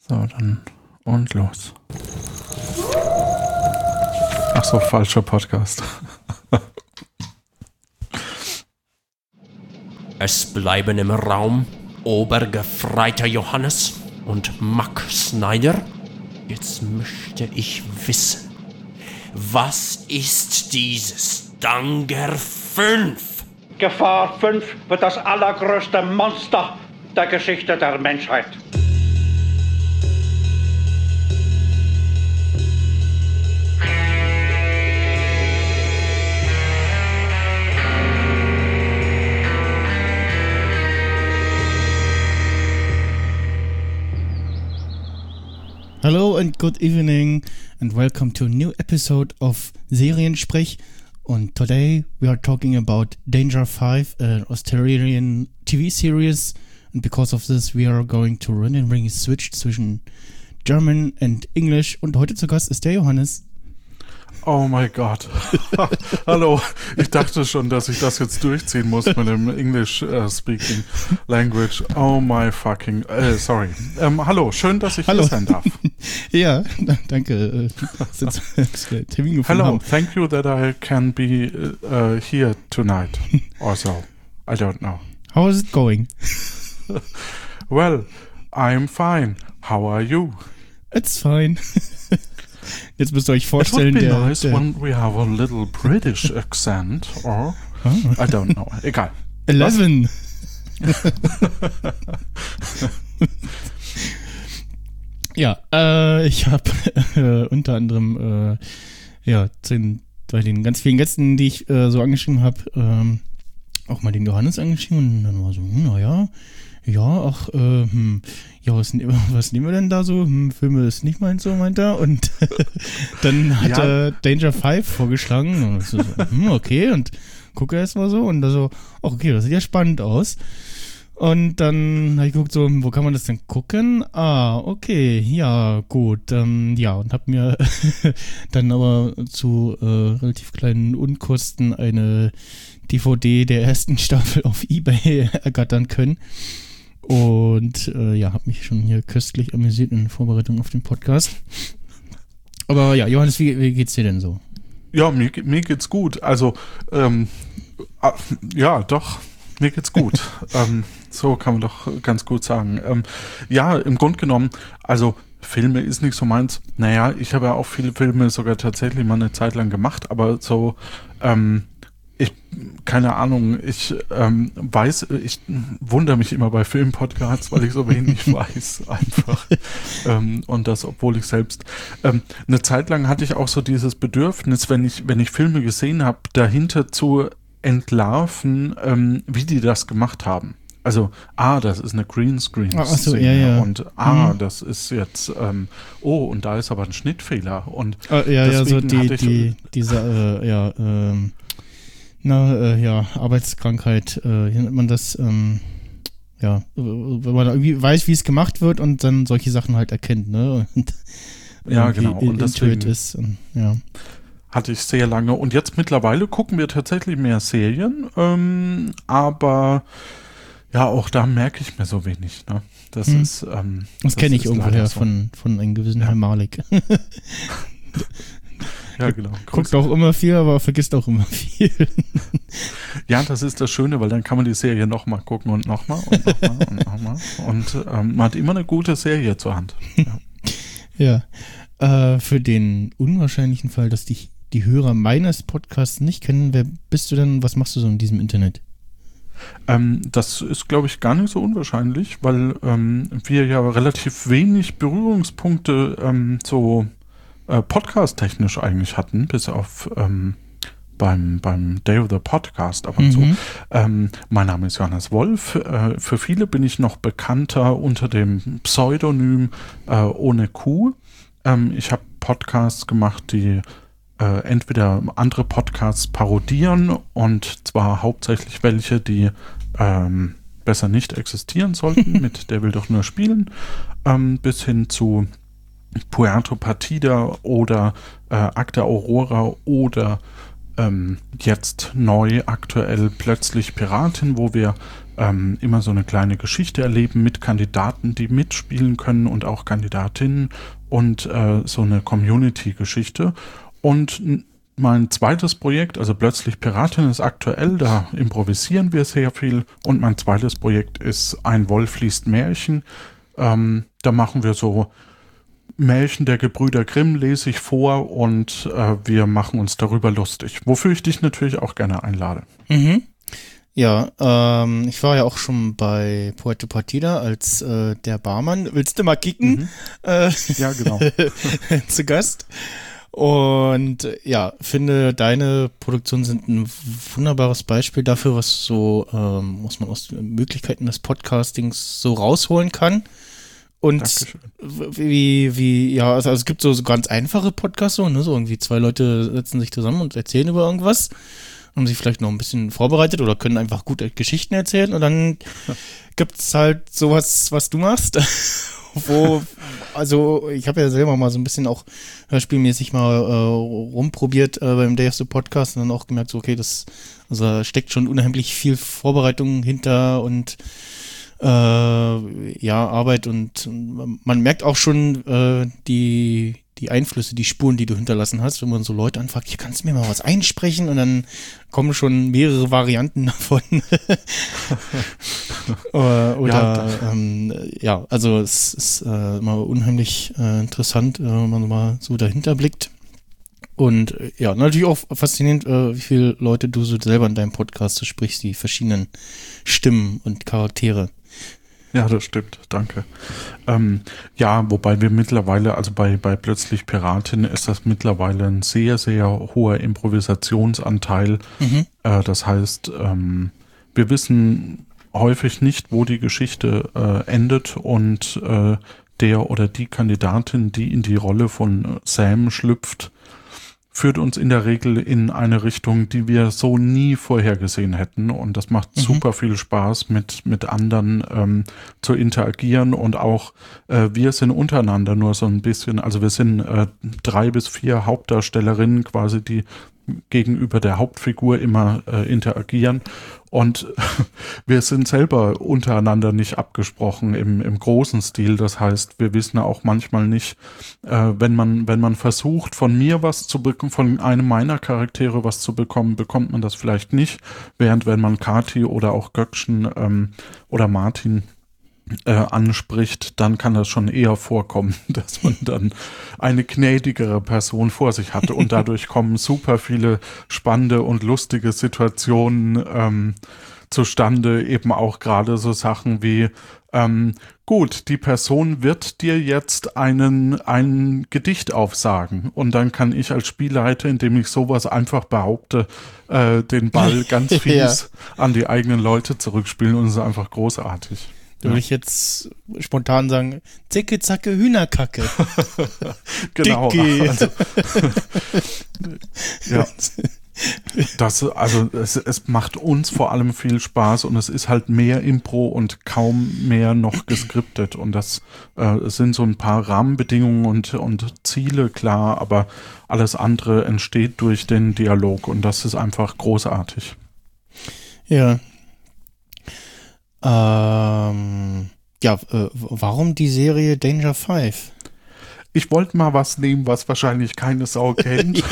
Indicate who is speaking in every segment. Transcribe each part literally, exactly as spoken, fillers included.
Speaker 1: So, dann und los. Ach so, falscher Podcast.
Speaker 2: Es bleiben im Raum Obergefreiter Johannes und Mack Snyder. Jetzt möchte ich wissen, was ist dieses Danger fünf?
Speaker 3: Gefahr fünf wird das allergrößte Monster der Geschichte der Menschheit.
Speaker 4: Hello and good evening and welcome to a new episode of Seriensprech. And today we are talking about Danger five, an Australian T V series. And because of this we are going to run and ring switch zwischen German and English. Und heute zu Gast ist der Johannes.
Speaker 1: Oh mein Gott. Hallo. Ich dachte schon, dass ich das jetzt durchziehen muss mit dem English uh, Speaking Language. Oh my fucking... Äh, sorry. Ähm, hallo, schön, dass ich
Speaker 4: hallo.
Speaker 1: hier sein darf.
Speaker 4: Ja, danke. Dass wir Termin gefunden
Speaker 1: Hello,
Speaker 4: haben.
Speaker 1: thank you that I can be uh, here tonight. Also, I don't know.
Speaker 4: How is it going?
Speaker 1: Well, I'm fine. How are you?
Speaker 4: It's fine. Jetzt müsst ihr euch
Speaker 1: It
Speaker 4: vorstellen,
Speaker 1: would be
Speaker 4: der,
Speaker 1: nice
Speaker 4: der
Speaker 1: when we have a little British accent, or I don't know. Egal.
Speaker 4: Eleven. Ja, äh, ich habe äh, unter anderem äh, ja den, bei den ganz vielen Gästen, die ich äh, so angeschrieben habe, ähm, auch mal den Johannes angeschrieben und dann war so, hm, naja, ja, ach, äh, hm, ja, was, was nehmen wir denn da so? Hm, Filme ist nicht meins, so meint er. Und dann hat
Speaker 1: Ja.
Speaker 4: er Danger five vorgeschlagen. Und ich so, hm, okay, und gucke erst mal so. Und da so, ach, okay, das sieht ja spannend aus. Und dann habe ich geguckt, so, wo kann man das denn gucken? Ah, okay, ja, gut. Ähm, ja, und habe mir dann aber zu äh, relativ kleinen Unkosten eine D V D der ersten Staffel auf eBay ergattern können. Und äh, ja, habe mich schon hier köstlich amüsiert in Vorbereitung auf den Podcast. Aber ja, Johannes, wie, wie geht's dir denn so?
Speaker 1: Ja, mir, ge- mir geht's gut. Also, ähm, ah, ja, doch, mir geht's gut. ähm, so kann man doch ganz gut sagen. Ähm, ja, im Grunde genommen, also Filme ist nicht so meins. Naja, ich habe ja auch viele Filme sogar tatsächlich mal eine Zeit lang gemacht, aber so, ähm, ich, keine Ahnung, ich ähm, weiß, ich wundere mich immer bei Filmpodcasts, weil ich so wenig weiß, einfach. Ähm, und das, obwohl ich selbst, ähm, eine Zeit lang hatte ich auch so dieses Bedürfnis, wenn ich, wenn ich Filme gesehen habe, dahinter zu entlarven, ähm, wie die das gemacht haben. Also, ah, das ist eine Greenscreen-Szene
Speaker 4: Ach so, ja, ja.
Speaker 1: und ah,
Speaker 4: Mhm.
Speaker 1: das ist jetzt, ähm, oh, und da ist aber ein Schnittfehler und
Speaker 4: Äh, ja, ja, so
Speaker 1: deswegen
Speaker 4: die,
Speaker 1: hatte ich-
Speaker 4: die, diese, äh, ja, ähm, na, äh, ja, Arbeitskrankheit, äh, wie nennt man das, ähm, ja, äh, wenn man irgendwie weiß, wie es gemacht wird und dann solche Sachen halt erkennt, ne, und
Speaker 1: Ja,
Speaker 4: irgendwie
Speaker 1: genau. Und
Speaker 4: in-
Speaker 1: deswegen-
Speaker 4: intuit ist, und, ja.
Speaker 1: hatte ich sehr lange. Und jetzt mittlerweile gucken wir tatsächlich mehr Serien, ähm, aber ja, auch da merke ich mir so wenig. Ne? Das
Speaker 4: Hm.
Speaker 1: ist ähm,
Speaker 4: Das kenne ich
Speaker 1: ist
Speaker 4: irgendwoher
Speaker 1: leider so.
Speaker 4: von, von einem gewissen
Speaker 1: Ja.
Speaker 4: Herrn Malik.
Speaker 1: Ja, genau.
Speaker 4: Guckt auch immer viel, aber vergisst auch immer viel.
Speaker 1: Ja, das ist das Schöne, weil dann kann man die Serie nochmal gucken und nochmal und nochmal und nochmal. Und ähm, man hat immer eine gute Serie zur Hand. Ja.
Speaker 4: Ja, äh, für den unwahrscheinlichen Fall, dass dich die Hörer meines Podcasts nicht kennen, wer bist du denn, was machst du so in diesem Internet?
Speaker 1: Ähm, das ist, glaube ich, gar nicht so unwahrscheinlich, weil ähm, wir ja relativ wenig Berührungspunkte ähm, so äh, podcast-technisch eigentlich hatten, bis auf ähm, beim, beim Day of the Podcast ab und
Speaker 4: Mhm.
Speaker 1: zu. Ähm, mein Name ist Johannes Wolf. Äh, für viele bin ich noch bekannter unter dem Pseudonym äh, ohne Q. Ähm, ich habe Podcasts gemacht, die äh, entweder andere Podcasts parodieren, und zwar hauptsächlich welche, die ähm, besser nicht existieren sollten, mit Der will doch nur spielen, ähm, bis hin zu Puerto Partida oder äh, Akte Aurora oder ähm, jetzt neu aktuell plötzlich Piratin, wo wir äh, ähm, immer so eine kleine Geschichte erleben mit Kandidaten, die mitspielen können und auch Kandidatinnen und äh, so eine Community-Geschichte. Und mein zweites Projekt, also Plötzlich Piratin, ist aktuell, da improvisieren wir sehr viel. Und mein zweites Projekt ist Ein Wolf liest Märchen. Ähm, da machen wir so Märchen der Gebrüder Grimm, lese ich vor und äh, wir machen uns darüber lustig. Wofür ich dich natürlich auch gerne einlade.
Speaker 4: Mhm. Ja, ähm, ich war ja auch schon bei Puerto Partida als äh, der Barmann. Willst du mal kicken?
Speaker 1: Mhm.
Speaker 4: Äh,
Speaker 1: Ja, genau.
Speaker 4: zu Gast. Und äh, ja, finde, deine Produktionen sind ein wunderbares Beispiel dafür, was so, ähm, was man aus den Möglichkeiten des Podcastings so rausholen kann. Und
Speaker 1: Dankeschön.
Speaker 4: wie, wie, ja, also, also es gibt so, so ganz einfache Podcasts, so, ne, so irgendwie zwei Leute setzen sich zusammen und erzählen über irgendwas, haben sich vielleicht noch ein bisschen vorbereitet oder können einfach gut Geschichten erzählen und dann gibt's halt sowas, was du machst, wo, also ich habe ja selber mal so ein bisschen auch hörspielmäßig mal äh, rumprobiert äh, beim Day of the Podcast und dann auch gemerkt, so okay, das, also da steckt schon unheimlich viel Vorbereitung hinter und Äh, ja, Arbeit und man merkt auch schon äh, die, die Einflüsse, die Spuren, die du hinterlassen hast, wenn man so Leute anfragt, hier kannst du mir mal was einsprechen und dann kommen schon mehrere Varianten davon. oder, oder ja, ähm, ja, also es ist äh, immer unheimlich äh, interessant, äh, wenn man mal so dahinter blickt. Und äh, ja, natürlich auch faszinierend, äh, wie viele Leute du so selber in deinem Podcast so sprichst, die verschiedenen Stimmen und Charaktere.
Speaker 1: Ja, das stimmt, danke. Ähm, ja, wobei wir mittlerweile, also bei, bei Plötzlich Piratin ist das mittlerweile ein sehr, sehr hoher Improvisationsanteil. Mhm. Äh, das heißt, ähm, wir wissen häufig nicht, wo die Geschichte äh, endet und äh, der oder die Kandidatin, die in die Rolle von Sam schlüpft, führt uns in der Regel in eine Richtung, die wir so nie vorhergesehen hätten. Und das macht mhm. super viel Spaß, mit, mit anderen ähm, zu interagieren. Und auch äh, wir sind untereinander nur so ein bisschen, also wir sind äh, drei bis vier Hauptdarstellerinnen quasi, die gegenüber der Hauptfigur immer äh, interagieren. Und wir sind selber untereinander nicht abgesprochen im, im großen Stil. Das heißt, wir wissen auch manchmal nicht, äh, wenn man, wenn man versucht, von mir was zu bekommen, von einem meiner Charaktere was zu bekommen, bekommt man das vielleicht nicht. Während wenn man Kati oder auch Göckchen ähm, oder Martin Äh, anspricht, dann kann das schon eher vorkommen, dass man dann eine gnädigere Person vor sich hatte und dadurch kommen super viele spannende und lustige Situationen ähm, zustande, eben auch gerade so Sachen wie ähm, gut, die Person wird dir jetzt einen ein Gedicht aufsagen und dann kann ich als Spielleiter, indem ich sowas einfach behaupte, äh, den Ball ganz fies ja. an die eigenen Leute zurückspielen und es ist einfach großartig.
Speaker 4: Da würde ich jetzt spontan sagen, Zicke, Zacke, Hühnerkacke.
Speaker 1: Genau. Also, ja. Das, also es, es macht uns vor allem viel Spaß und es ist halt mehr Impro und kaum mehr noch geskriptet. Und das äh, es sind so ein paar Rahmenbedingungen und, und Ziele, klar, aber alles andere entsteht durch den Dialog und das ist einfach großartig.
Speaker 4: Ja. Ähm, ja, äh, warum die Serie Danger Five?
Speaker 1: Ich wollte mal was nehmen, was wahrscheinlich keine Sau kennt.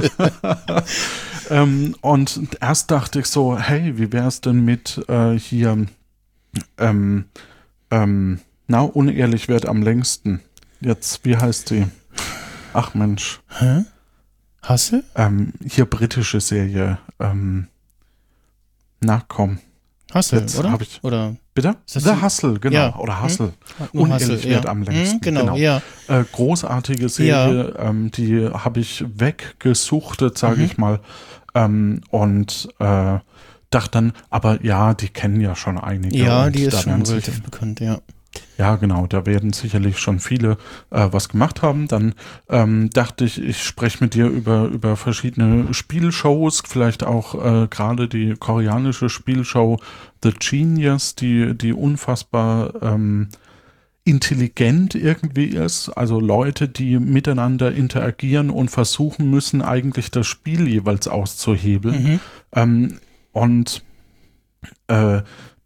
Speaker 1: ähm, und erst dachte ich so, hey, wie wär's denn mit äh, hier, ähm, ähm, na, unehrlich wird am längsten. Jetzt, wie heißt die? Ach Mensch.
Speaker 4: Hä? Hustle?
Speaker 1: Ähm, hier britische Serie. Ähm, na komm.
Speaker 4: Hustle, jetzt oder?
Speaker 1: Ich,
Speaker 4: oder?
Speaker 1: Bitte? The Hustle, genau.
Speaker 4: Ja.
Speaker 1: Oder Hustle.
Speaker 4: Hm?
Speaker 1: Unehrlich
Speaker 4: Hustle,
Speaker 1: wird
Speaker 4: ja.
Speaker 1: am längsten.
Speaker 4: Hm, genau,
Speaker 1: genau.
Speaker 4: ja.
Speaker 1: Äh, großartige Serie, ja. ähm, die habe ich weggesuchtet, sage mhm. ich mal. Ähm, und äh, dachte dann, aber ja, die kennen ja schon einige.
Speaker 4: Ja, die ist schon relativ bekannt, ja.
Speaker 1: Ja, genau, da werden sicherlich schon viele äh, was gemacht haben. Dann ähm, dachte ich, ich spreche mit dir über, über verschiedene Spielshows, vielleicht auch äh, gerade die koreanische Spielshow The Genius, die, die unfassbar ähm, intelligent irgendwie ist. Also Leute, die miteinander interagieren und versuchen müssen, eigentlich das Spiel jeweils auszuhebeln. Mhm. Ähm, und äh,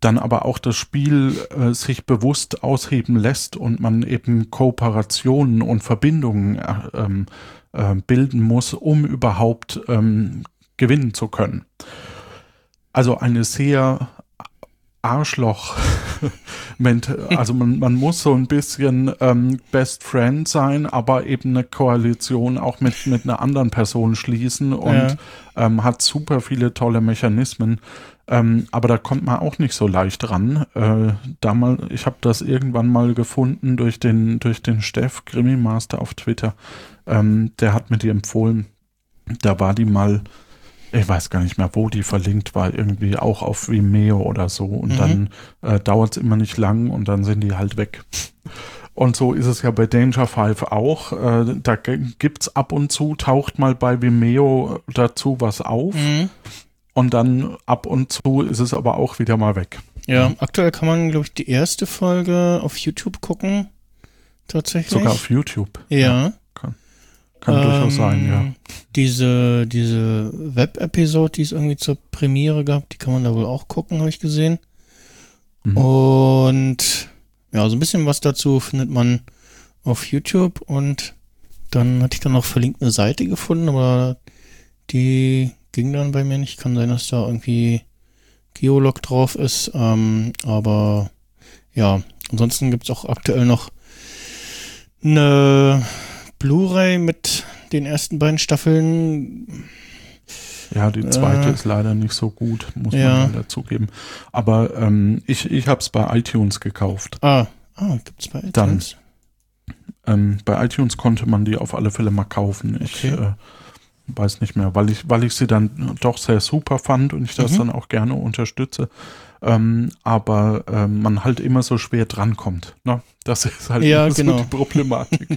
Speaker 1: dann aber auch das Spiel äh, sich bewusst ausheben lässt und man eben Kooperationen und Verbindungen äh, ähm, äh, bilden muss, um überhaupt ähm, gewinnen zu können. Also eine sehr Arschloch, also man, man muss so ein bisschen ähm, Best Friend sein, aber eben eine Koalition auch mit, mit einer anderen Person schließen und
Speaker 4: Ja.
Speaker 1: ähm, hat super viele tolle Mechanismen. Ähm, aber da kommt man auch nicht so leicht ran. Äh, damals, ich habe das irgendwann mal gefunden durch den, durch den Steff, Krimi Master auf Twitter. Ähm, der hat mir die empfohlen. Da war die mal, ich weiß gar nicht mehr, wo die verlinkt war, irgendwie auch auf Vimeo oder so. Und
Speaker 4: Mhm.
Speaker 1: dann äh, dauert es immer nicht lang und dann sind die halt weg. Und so ist es ja bei Danger Five auch. Äh, da g- gibt's ab und zu, taucht mal bei Vimeo dazu was auf.
Speaker 4: Mhm.
Speaker 1: Und dann ab und zu ist es aber auch wieder mal weg.
Speaker 4: Ja, aktuell kann man, glaube ich, die erste Folge auf YouTube gucken. Tatsächlich.
Speaker 1: Sogar auf YouTube.
Speaker 4: Ja.
Speaker 1: Kann, kann durchaus sein, ja.
Speaker 4: Diese, diese Web-Episode, die es irgendwie zur Premiere gab, die kann man da wohl auch gucken, habe ich gesehen.
Speaker 1: Mhm.
Speaker 4: Und ja, so ein bisschen was dazu findet man auf YouTube. Und dann hatte ich dann noch verlinkt eine Seite gefunden, aber die ging dann bei mir nicht. Kann sein, dass da irgendwie Geolog drauf ist. Ähm, aber ja, ansonsten gibt es auch aktuell noch eine Blu-ray mit den ersten beiden Staffeln.
Speaker 1: Ja, die zweite
Speaker 4: Äh,
Speaker 1: ist leider nicht so gut, muss
Speaker 4: ja.
Speaker 1: man leider zugeben. Aber ähm, ich, ich habe es bei iTunes gekauft.
Speaker 4: Ah, ah gibt's bei iTunes?
Speaker 1: Ähm, bei iTunes konnte man die auf alle Fälle mal kaufen. Ich
Speaker 4: Okay.
Speaker 1: äh, weiß nicht mehr, weil ich, weil ich sie dann doch sehr super fand und ich das
Speaker 4: Mhm.
Speaker 1: dann auch gerne unterstütze. Ähm, aber ähm, man halt immer so schwer drankommt. Ne? Das ist halt
Speaker 4: Ja,
Speaker 1: immer
Speaker 4: genau.
Speaker 1: so die Problematik.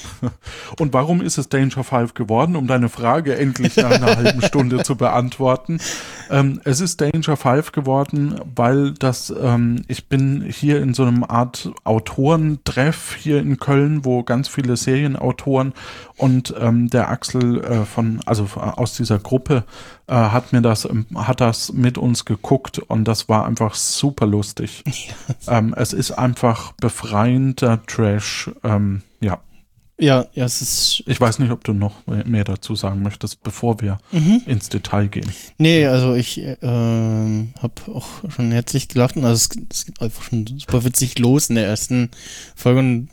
Speaker 1: Und warum ist es Danger Five geworden? Um deine Frage endlich nach einer halben Stunde zu beantworten. Ähm, es ist Danger Five geworden, weil das, ähm, ich bin hier in so einem Art Autorentreff hier in Köln, wo ganz viele Serienautoren und ähm, der Axel äh, von, also aus dieser Gruppe äh, hat mir das, ähm, hat das mit uns geguckt und das war einfach super lustig. ähm, es ist einfach befreiender Trash, ähm, ja.
Speaker 4: Ja, ja, es ist.
Speaker 1: Ich weiß nicht, ob du noch mehr dazu sagen möchtest, bevor wir
Speaker 4: Mhm.
Speaker 1: ins Detail gehen.
Speaker 4: Nee, also ich ähm, habe auch schon herzlich gelacht und also es, es geht einfach schon super witzig los in der ersten Folge und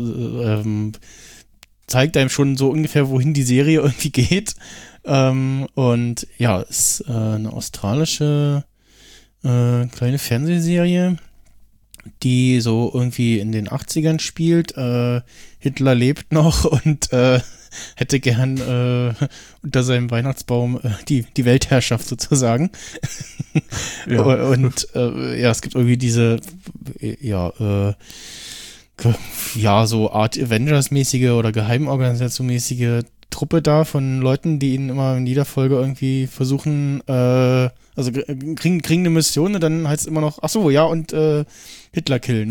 Speaker 4: ähm, zeigt einem schon so ungefähr, wohin die Serie irgendwie geht. Ähm, und ja, es ist äh, eine australische äh, kleine Fernsehserie, die so irgendwie in den achtzigern spielt. Äh, Hitler lebt noch und äh, hätte gern äh, unter seinem Weihnachtsbaum äh, die, die Weltherrschaft sozusagen.
Speaker 1: Ja.
Speaker 4: Und äh, ja, es gibt irgendwie diese, ja, äh, ge- ja, so Art Avengers-mäßige oder Geheimorganisation-mäßige Truppe da von Leuten, die ihn immer in jeder Folge irgendwie versuchen, äh, also g- kriegen, kriegen eine Mission und dann heißt es immer noch, ach so, ja, und äh, Hitler killen.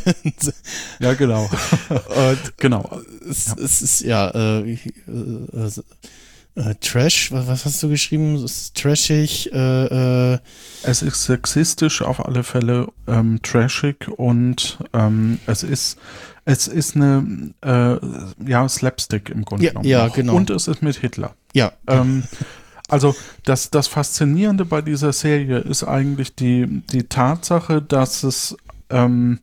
Speaker 1: Ja, genau.
Speaker 4: Und
Speaker 1: genau.
Speaker 4: es, es ist ja äh, äh, äh, äh, Trash, was, was hast du geschrieben? Es ist trashig, äh, äh,
Speaker 1: Es ist sexistisch auf alle Fälle, ähm, trashig und ähm, es ist es ist eine äh, ja Slapstick im Grunde
Speaker 4: Ja,
Speaker 1: genommen.
Speaker 4: ja,
Speaker 1: noch.
Speaker 4: genau.
Speaker 1: Und es ist mit Hitler.
Speaker 4: ja.
Speaker 1: Ähm, also das, das Faszinierende bei dieser Serie ist eigentlich die, die Tatsache, dass es ähm,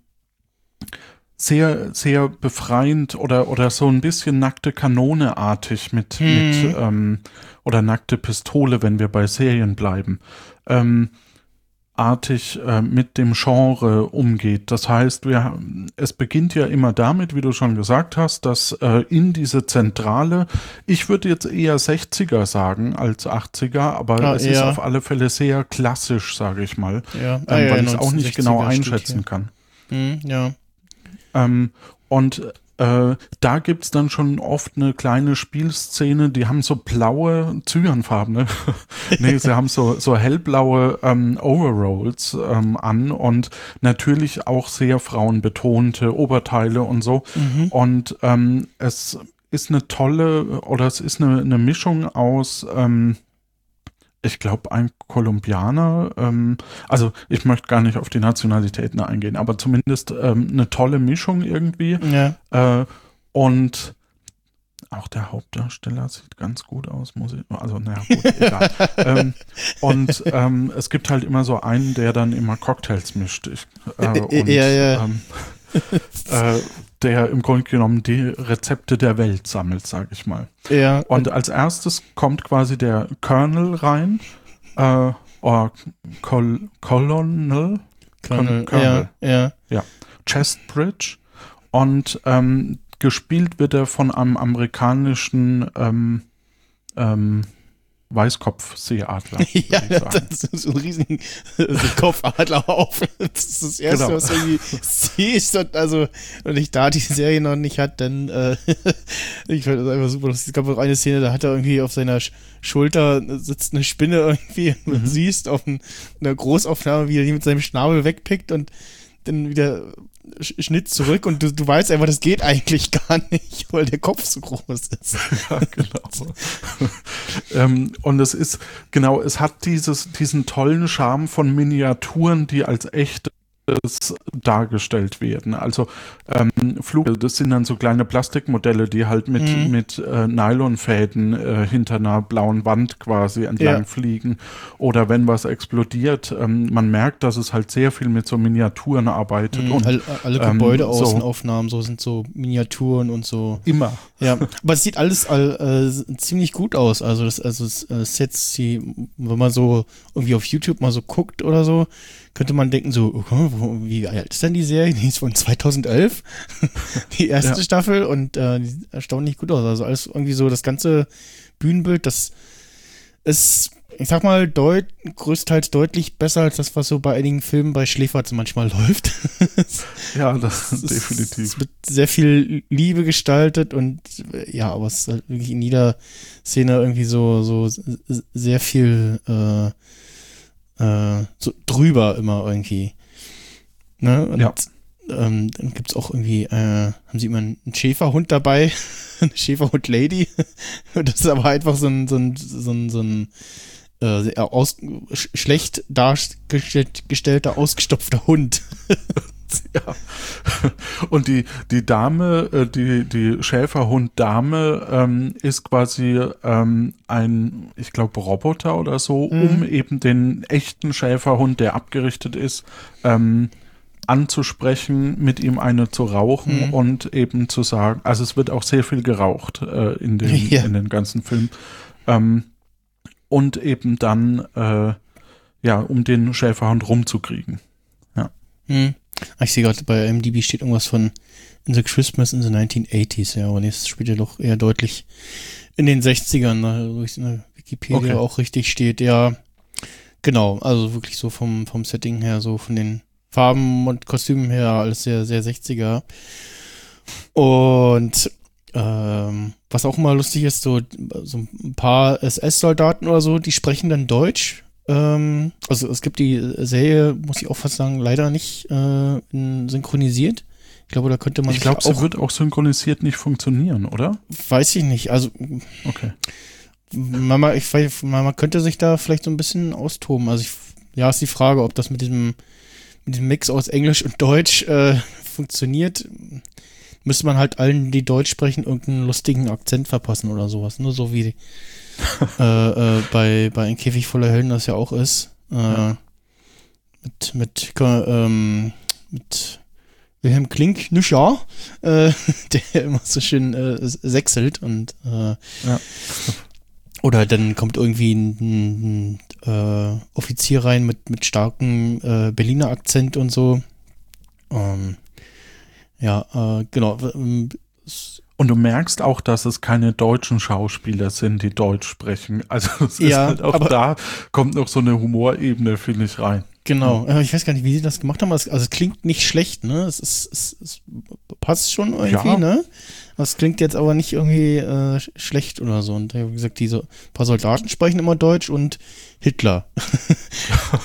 Speaker 1: sehr, sehr befreiend oder, oder so ein bisschen nackte Kanone-artig mit,
Speaker 4: Mhm.
Speaker 1: mit ähm, oder nackte Pistole, wenn wir bei Serien bleiben, ähm, artig äh, mit dem Genre umgeht. Das heißt, wir, es beginnt ja immer damit, wie du schon gesagt hast, dass äh, in diese Zentrale, ich würde jetzt eher sechziger sagen als achtziger, aber
Speaker 4: Ah,
Speaker 1: es ist
Speaker 4: ja.
Speaker 1: auf alle Fälle sehr klassisch, sage ich mal,
Speaker 4: Ja,
Speaker 1: ähm,
Speaker 4: ah, ja,
Speaker 1: weil ich es auch nicht genau
Speaker 4: neunzehnhundertsechziger
Speaker 1: einschätzen
Speaker 4: steht
Speaker 1: kann.
Speaker 4: hier. Hm, ja.
Speaker 1: Ähm, und äh, da gibt's dann schon oft eine kleine Spielszene, die haben so blaue Zyanfarben, ne? Nee, sie haben so, so hellblaue ähm, Overalls ähm, an und natürlich auch sehr frauenbetonte Oberteile und so.
Speaker 4: Mhm.
Speaker 1: Und ähm, es ist eine tolle, oder es ist eine, eine Mischung aus ähm, ich glaube, ein Kolumbianer, ähm, also ich möchte gar nicht auf die Nationalitäten eingehen, aber zumindest ähm, eine tolle Mischung irgendwie.
Speaker 4: Ja.
Speaker 1: Äh, und auch der Hauptdarsteller sieht ganz gut aus, muss ich, also naja, gut, egal. ähm, und ähm, es gibt halt immer so einen, der dann immer Cocktails mischt. Ich, äh, und,
Speaker 4: ja, ja.
Speaker 1: Ähm, äh, der im Grunde genommen die Rezepte der Welt sammelt, sage ich mal.
Speaker 4: Ja.
Speaker 1: Und als erstes kommt quasi der Colonel rein, äh, oder Col Colonel,
Speaker 4: Colonel,
Speaker 1: Colonel.
Speaker 4: Ja, ja.
Speaker 1: ja, Chestbridge, und ähm, gespielt wird er von einem amerikanischen ähm, ähm, Weißkopfseeadler.
Speaker 4: Ja, das ist so ein riesigen so Kopfadler auf. Das ist das Erste,
Speaker 1: Genau.
Speaker 4: was irgendwie siehst. Und also, wenn ich da die Serie noch nicht hat, dann äh, ich fand das einfach super lustig. Es gab auch eine Szene, da hat er irgendwie auf seiner Sch- Schulter sitzt eine Spinne irgendwie und
Speaker 1: Mhm.
Speaker 4: du siehst auf ein, einer Großaufnahme, wie er die mit seinem Schnabel wegpickt und dann wieder Sch- Schnitt zurück und du, du weißt einfach, das geht eigentlich gar nicht, weil der Kopf so groß ist.
Speaker 1: Ja, genau. ähm, und es ist, genau, es hat dieses, diesen tollen Charme von Miniaturen, die als echtes dargestellt werden. Also ähm, Flug, das sind dann so kleine Plastikmodelle, die halt mit,
Speaker 4: Mhm.
Speaker 1: mit äh, Nylonfäden äh, hinter einer blauen Wand quasi entlang
Speaker 4: Ja.
Speaker 1: fliegen. Oder wenn was explodiert, ähm, man merkt, dass es halt sehr viel mit so Miniaturen arbeitet.
Speaker 4: Mhm,
Speaker 1: Und
Speaker 4: alle, alle
Speaker 1: ähm,
Speaker 4: Gebäudeaußenaufnahmen, so sind so Miniaturen und so.
Speaker 1: immer.
Speaker 4: Ja, aber es sieht alles all, äh, ziemlich gut aus. Also das, also das, äh, Sets, die, wenn man so irgendwie auf YouTube mal so guckt oder so, könnte man denken so, okay, wo, wie alt ist denn die Serie? Die ist von zweitausendelf, die erste
Speaker 1: Ja.
Speaker 4: Staffel, und äh, die sieht erstaunlich gut aus. Also alles irgendwie so, das ganze Bühnenbild, das ist, ich sag mal, deut, größtenteils deutlich besser als das, was so bei einigen Filmen bei Schläferz manchmal läuft.
Speaker 1: Ja, das
Speaker 4: Es ist-
Speaker 1: definitiv.
Speaker 4: Es wird sehr viel Liebe gestaltet und äh, ja, aber es ist halt wirklich in jeder Szene irgendwie so, so s- sehr viel äh, äh, so drüber immer irgendwie. Ne? Und
Speaker 1: Ja.
Speaker 4: ähm, dann gibt es auch irgendwie, äh, haben sie immer einen Schäferhund dabei, eine Schäferhund-Lady. Das ist aber einfach so ein, so ein, so ein, so ein äh, sehr aus, sch schlecht dargestellter, ausgestopfter Hund.
Speaker 1: Ja. Und die, die Dame, äh, die, die Schäferhund-Dame ähm, ist quasi ähm, ein, ich glaube, Roboter oder so,
Speaker 4: Mhm.
Speaker 1: um eben den echten Schäferhund, der abgerichtet ist, ähm, anzusprechen, mit ihm eine zu rauchen
Speaker 4: Mhm.
Speaker 1: und eben zu sagen, also es wird auch sehr viel geraucht äh, in, den,
Speaker 4: Ja.
Speaker 1: in den ganzen Film. Ähm, und eben dann, äh, ja, um den Schäferhund rumzukriegen.
Speaker 4: Hm. Ah, ich sehe gerade, bei I M D B steht irgendwas von In the Christmas in the nineteen eighties, ja, aber das spielt ja doch eher deutlich in den sechzigern, ne, wo es in der Wikipedia
Speaker 1: Okay.
Speaker 4: auch richtig steht, ja. Genau, also wirklich so vom, vom Setting her, so von den Farben und Kostümen her, alles sehr, sehr sechziger. Und ähm, was auch immer lustig ist, so, so ein paar S S-Soldaten oder so, die sprechen dann Deutsch. Ähm, also es gibt die Serie, muss ich auch fast sagen, leider nicht äh, in, synchronisiert. Ich glaube, da könnte man
Speaker 1: Ich
Speaker 4: sich
Speaker 1: glaube,
Speaker 4: auch,
Speaker 1: sie wird auch synchronisiert nicht funktionieren, oder?
Speaker 4: weiß ich nicht, also
Speaker 1: Okay.
Speaker 4: man, man- ich, weiß- man, man könnte sich da vielleicht so ein bisschen austoben. Also ich, ja, ist die Frage, ob das mit diesem, mit diesem Mix aus Englisch und Deutsch äh, funktioniert. Müsste man halt allen, die Deutsch sprechen, irgendeinen lustigen Akzent verpassen oder sowas. Nur so wie äh, äh, bei, bei Ein Käfig voller Helden das ja auch ist. Äh,
Speaker 1: Ja.
Speaker 4: Mit, mit, ähm, mit Wilhelm Klink-Nüscher, äh, der immer so schön äh, sechselt und äh,
Speaker 1: Ja.
Speaker 4: oder dann kommt irgendwie ein, ein, ein äh, Offizier rein mit, mit starkem äh, Berliner Akzent und so. Ähm, ja, äh, genau. ähm, s-
Speaker 1: Und du merkst auch, dass es keine deutschen Schauspieler sind, die Deutsch sprechen. Also es ist
Speaker 4: Ja,
Speaker 1: halt auch
Speaker 4: aber-
Speaker 1: da, kommt noch so eine Humorebene, finde ich, rein.
Speaker 4: Genau. Äh, ich weiß gar nicht, wie sie das gemacht haben. aber es- Also es klingt nicht schlecht, ne? Es, ist, es, es passt schon irgendwie,
Speaker 1: Ja.
Speaker 4: ne? Es klingt jetzt aber nicht irgendwie äh, sch- schlecht oder so. Und äh, wie gesagt, diese paar Soldaten sprechen immer Deutsch und Hitler.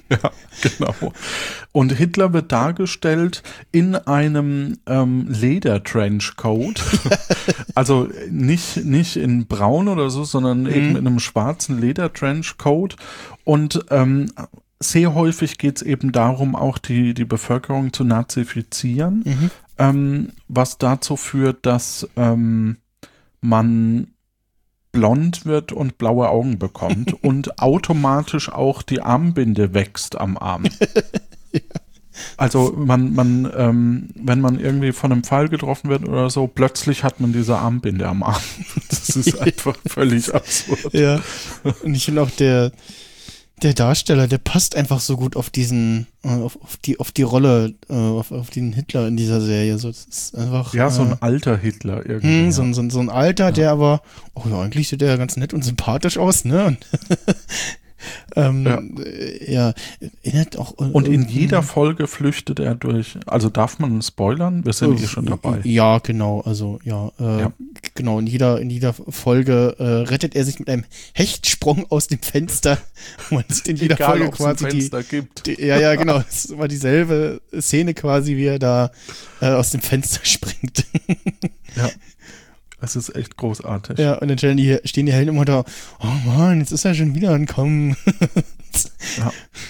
Speaker 1: Ja, genau. Und Hitler wird dargestellt in einem ähm, Leder-Trenchcoat. Also nicht, nicht in braun oder so, sondern mhm. eben in einem schwarzen Leder-Trenchcoat. Und ähm, sehr häufig geht es eben darum, auch die, die Bevölkerung zu nazifizieren, mhm. ähm, was dazu führt, dass ähm, man blond wird und blaue Augen bekommt und automatisch auch die Armbinde wächst am Arm. Ja. Also man, man, ähm, wenn man irgendwie von einem Pfeil getroffen wird oder so, plötzlich hat man diese Armbinde am Arm. Das ist einfach völlig absurd.
Speaker 4: Ja. Und ich finde auch der Der Darsteller, der passt einfach so gut auf diesen, auf, auf die, auf die Rolle, auf, auf den Hitler in dieser Serie. So, das ist einfach.
Speaker 1: Ja, so ein
Speaker 4: äh,
Speaker 1: alter Hitler irgendwie.
Speaker 4: Mh, so, ein, so, ein, so ein alter, ja. der aber, oh ja, eigentlich sieht der ganz nett und sympathisch aus, ne? Und ähm, ja. ja, erinnert auch.
Speaker 1: Und in jeder Folge flüchtet er durch. Also darf man spoilern? Wir sind hier schon dabei.
Speaker 4: Ja, genau. Also ja, äh, ja. genau. In jeder in jeder Folge äh, rettet er sich mit einem Hechtsprung aus dem Fenster. Man sieht in jeder
Speaker 1: Egal,
Speaker 4: Folge quasi die,
Speaker 1: gibt.
Speaker 4: die. Ja, ja, genau. Es ist immer dieselbe Szene quasi, wie er da äh, aus dem Fenster springt.
Speaker 1: Ja. Es ist echt großartig.
Speaker 4: Ja, und dann stehen die, stehen die Helden immer da, oh Mann, jetzt ist er schon wieder angekommen.
Speaker 1: Ja.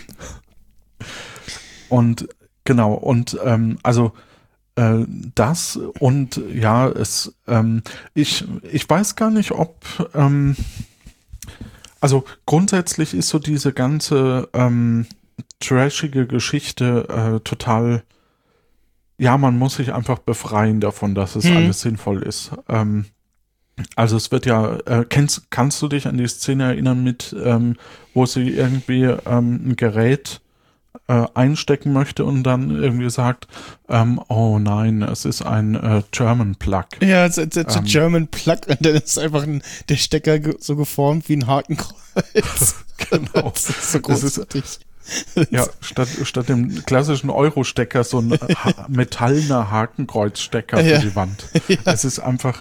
Speaker 1: Und genau, und ähm, also äh, das und ja, es, ähm, ich, ich weiß gar nicht, ob, ähm, also grundsätzlich ist so diese ganze ähm, trashige Geschichte äh, total. Ja, man muss sich einfach befreien davon, dass es hm. alles sinnvoll ist. Ähm, also es wird ja, äh, kennst, kannst du dich an die Szene erinnern mit, ähm, wo sie irgendwie ähm, ein Gerät äh, einstecken möchte und dann irgendwie sagt, ähm, oh nein, es ist ein äh, German Plug.
Speaker 4: Ja, it's, it's, it's ähm, a German Plug und dann ist einfach ein, der Stecker ge- so geformt wie ein Hakenkreuz.
Speaker 1: Genau.
Speaker 4: Das ist so großartig.
Speaker 1: Ja, statt, statt dem klassischen Euro-Stecker so ein ha- metallener Hakenkreuzstecker
Speaker 4: ja.
Speaker 1: für die Wand. Ja. Es ist einfach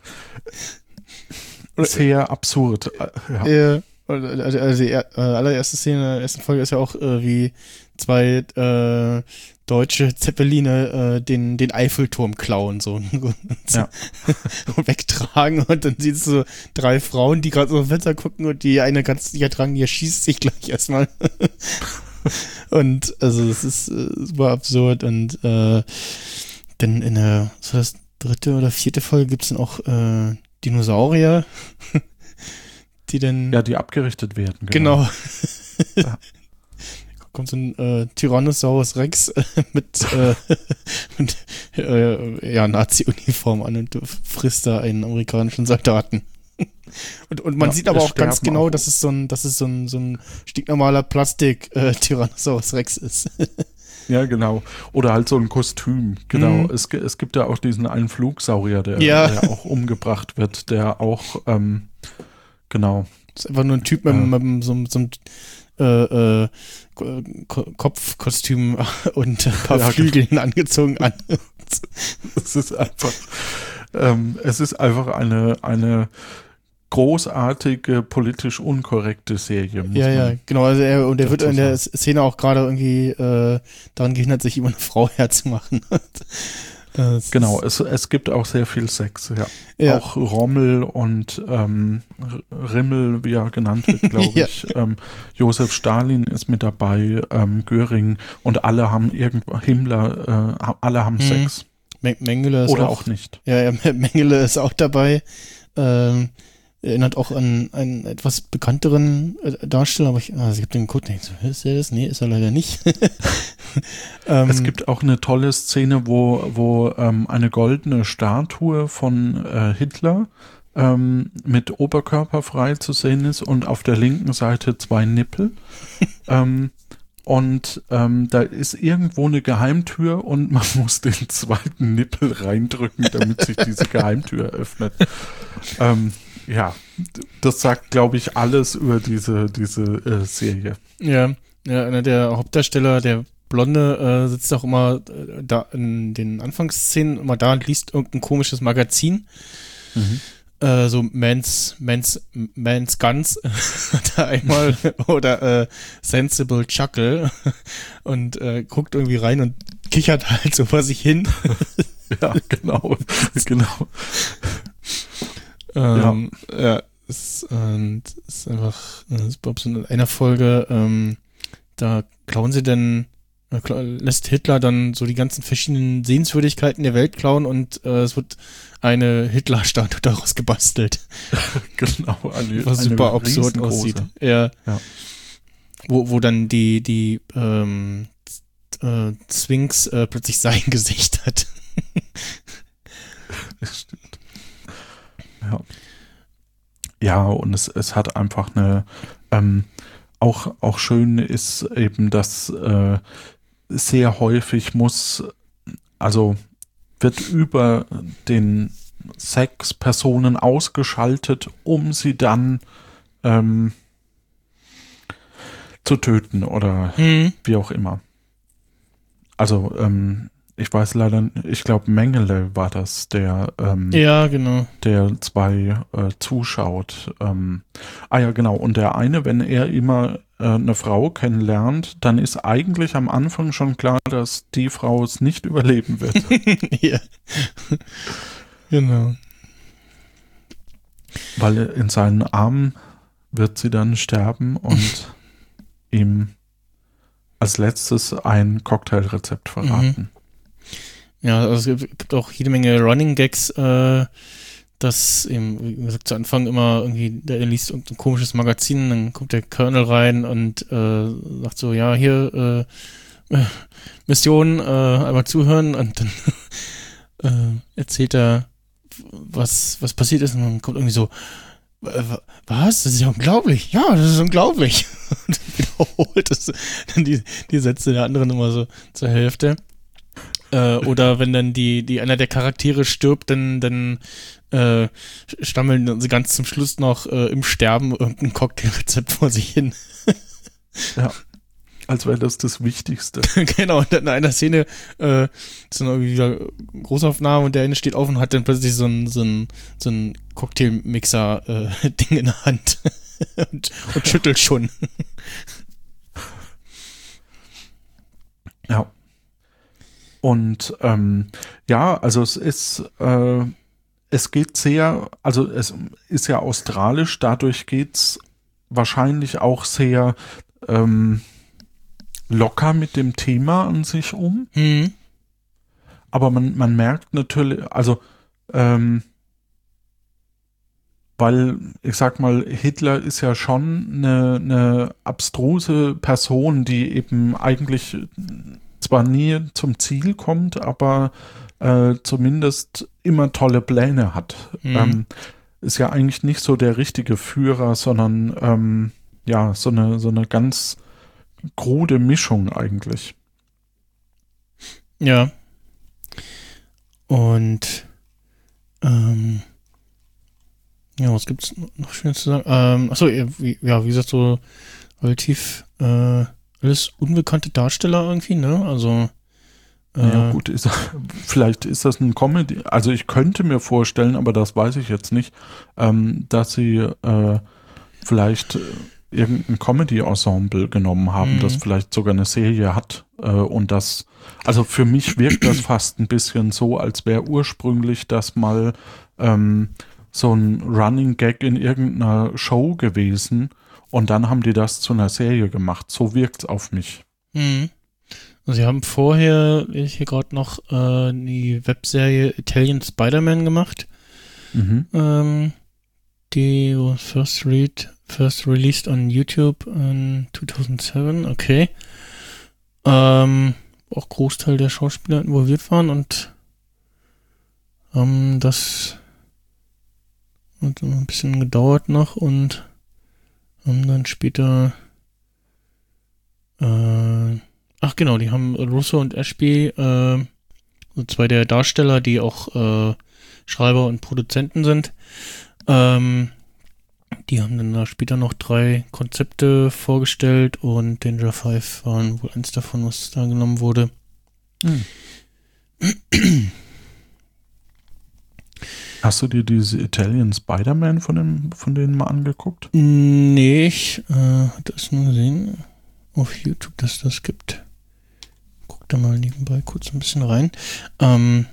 Speaker 1: sehr absurd. Ja.
Speaker 4: Ja. Also die allererste Szene in der ersten Folge ist ja auch äh, wie zwei äh, deutsche Zeppeline äh, den, den Eiffelturm klauen so
Speaker 1: ja.
Speaker 4: und wegtragen und dann siehst du drei Frauen, die gerade so im Wetter gucken und die eine ganz sicher tragen, die erschießt sich gleich erstmal. Und also das ist äh, super absurd und äh, dann in der so das dritte oder vierte Folge gibt es dann auch äh, Dinosaurier, die dann
Speaker 1: ja, die abgerichtet werden.
Speaker 4: Genau. genau. Ja. Kommt so ein äh, Tyrannosaurus Rex äh, mit, äh, mit äh, ja, Nazi-Uniform an und frisst da einen amerikanischen Soldaten. Und, und man ja, sieht aber auch ganz genau, auch. dass es so ein, dass es so ein, so ein stinknormaler Plastik-Tyrannosaurus äh, Rex ist.
Speaker 1: Ja, genau. Oder halt so ein Kostüm. Genau. Mhm. Es, es gibt ja auch diesen einen Flugsaurier, der, ja. der auch umgebracht wird, der auch, ähm, genau.
Speaker 4: Das ist einfach nur ein Typ mit, ja. mit so, so einem äh, äh, Kopfkostüm und ein paar ja, Flügeln genau. angezogen an.
Speaker 1: Es ist einfach, ähm, es ist einfach eine, eine großartige, politisch unkorrekte Serie. Muss
Speaker 4: ja, ja, genau. Also er, und er wird in der
Speaker 1: sagen.
Speaker 4: Szene auch gerade irgendwie äh, daran gehindert, sich immer eine Frau herzumachen.
Speaker 1: Das genau, es, es gibt auch sehr viel Sex, ja.
Speaker 4: ja.
Speaker 1: Auch Rommel und ähm, Rimmel, wie er genannt wird, glaube ja. ich. Ähm, Josef Stalin ist mit dabei, ähm, Göring und alle haben irgendwo, Himmler, äh, alle haben mhm. Sex.
Speaker 4: M- Mengele ist
Speaker 1: Oder
Speaker 4: auch,
Speaker 1: auch nicht.
Speaker 4: Ja, ja, Mengele ist auch dabei. Ähm, erinnert auch an einen etwas bekannteren äh, Darsteller, aber ich, also ich habe den Code nicht. Ist er das? Nee, ist er leider nicht. ähm,
Speaker 1: es gibt auch eine tolle Szene, wo, wo ähm, eine goldene Statue von äh, Hitler ähm, mit Oberkörper frei zu sehen ist und auf der linken Seite zwei Nippel. ähm, und ähm, da ist irgendwo eine Geheimtür und man muss den zweiten Nippel reindrücken, damit sich diese Geheimtür öffnet. Ähm, ja, das sagt, glaube ich, alles über diese, diese äh, Serie.
Speaker 4: Ja, ja, einer der Hauptdarsteller, der Blonde, äh, sitzt auch immer äh, da in den Anfangsszenen immer da und liest irgendein komisches Magazin. Mhm. äh, so Mans, Mans, Mans Guns da einmal oder äh, Sensible Chuckle und äh, guckt irgendwie rein und kichert halt so vor sich hin.
Speaker 1: Ja, genau, genau.
Speaker 4: ähm, ja. ja ist, und ist einfach, ist so in einer Folge, ähm, da klauen sie dann, äh, lässt Hitler dann so die ganzen verschiedenen Sehenswürdigkeiten der Welt klauen und äh, es wird eine Hitler-Statue daraus gebastelt.
Speaker 1: Genau, eine,
Speaker 4: was
Speaker 1: eine
Speaker 4: super absurd aussieht. Ja. ja. Wo, wo dann die, die ähm, äh, Sphinx äh, plötzlich sein Gesicht hat.
Speaker 1: Das stimmt. Ja. Ja, und es, es hat einfach eine, ähm, auch, auch schön ist eben, dass äh, sehr häufig muss, also wird über den Sex Personen ausgeschaltet, um sie dann ähm, zu töten oder hm. wie auch immer. Also, ähm, ich weiß leider, ich glaube Mengele war das, der ähm,
Speaker 4: ja, genau.
Speaker 1: der zwei äh, zuschaut. Ähm, ah ja, genau. Und der eine, wenn er immer äh, eine Frau kennenlernt, dann ist eigentlich am Anfang schon klar, dass die Frau es nicht überleben wird.
Speaker 4: Ja. Genau.
Speaker 1: Weil in seinen Armen wird sie dann sterben und ihm als letztes ein Cocktailrezept verraten.
Speaker 4: Mhm. Ja, also es gibt auch jede Menge Running Gags, äh, dass eben, wie gesagt, zu Anfang immer irgendwie, der liest irgendein komisches Magazin, dann kommt der Colonel rein und äh, sagt so, ja, hier, äh, äh, Mission, äh, einmal zuhören und dann äh, erzählt er, was, was passiert ist und dann kommt irgendwie so, was? Das ist ja unglaublich. Ja, das ist unglaublich. Und dann wiederholt es dann die, die Sätze der anderen immer so zur Hälfte. Äh, oder wenn dann die, die einer der Charaktere stirbt, dann, dann äh, stammeln sie ganz zum Schluss noch äh, im Sterben irgendein Cocktailrezept vor sich hin.
Speaker 1: Ja, als wäre das das Wichtigste.
Speaker 4: Genau, und in einer Szene äh, ist dann irgendwie wieder Großaufnahme und der eine steht auf und hat dann plötzlich so ein, so ein, so ein Cocktailmixer-Ding äh, in der Hand und, und schüttelt schon.
Speaker 1: Ja. Und ähm, ja, also es ist, äh, es geht sehr, also es ist ja australisch, dadurch geht's wahrscheinlich auch sehr ähm, locker mit dem Thema an sich um.
Speaker 4: Mhm.
Speaker 1: Aber man, man merkt natürlich, also ähm, weil, ich sag mal, Hitler ist ja schon eine, eine abstruse Person, die eben eigentlich zwar nie zum Ziel kommt, aber äh, zumindest immer tolle Pläne hat. Mhm. Ähm, ist ja eigentlich nicht so der richtige Führer, sondern ähm, ja, so eine, so eine ganz krude Mischung eigentlich.
Speaker 4: Ja. Und ähm, ja, was gibt's noch Schönes zu sagen? Ähm, achso, ja, wie, ja, wie gesagt, so relativ äh, alles unbekannte Darsteller irgendwie, ne? Also äh,
Speaker 1: ja gut, ist, vielleicht ist das ein Comedy, also ich könnte mir vorstellen, aber das weiß ich jetzt nicht, ähm, dass sie äh, vielleicht irgendein Comedy-Ensemble genommen haben, mhm. das vielleicht sogar eine Serie hat äh, und das, also für mich wirkt das fast ein bisschen so, als wäre ursprünglich das mal ähm, so ein Running Gag in irgendeiner Show gewesen und dann haben die das zu einer Serie gemacht. So wirkt's auf mich.
Speaker 4: Mhm. Also sie haben vorher, ich hier gerade noch, äh, die Webserie Italian Spider-Man gemacht.
Speaker 1: Mhm.
Speaker 4: Ähm, die was first read, first released on YouTube in zweitausendsieben, okay. Ähm, auch Großteil der Schauspieler involviert waren und ähm, das hat ein bisschen gedauert noch und haben dann später äh, ach genau, die haben Russo und Ashby, äh, so zwei der Darsteller, die auch äh, Schreiber und Produzenten sind, ähm, die haben dann da später noch drei Konzepte vorgestellt und Danger Five waren wohl eins davon, was da genommen wurde.
Speaker 1: Hm. Hast du dir diese Italian Spider-Man von, dem, von denen mal angeguckt?
Speaker 4: Nee, ich äh, hatte es nur gesehen auf YouTube, dass es das gibt. Guck da mal nebenbei kurz ein bisschen rein. Ähm,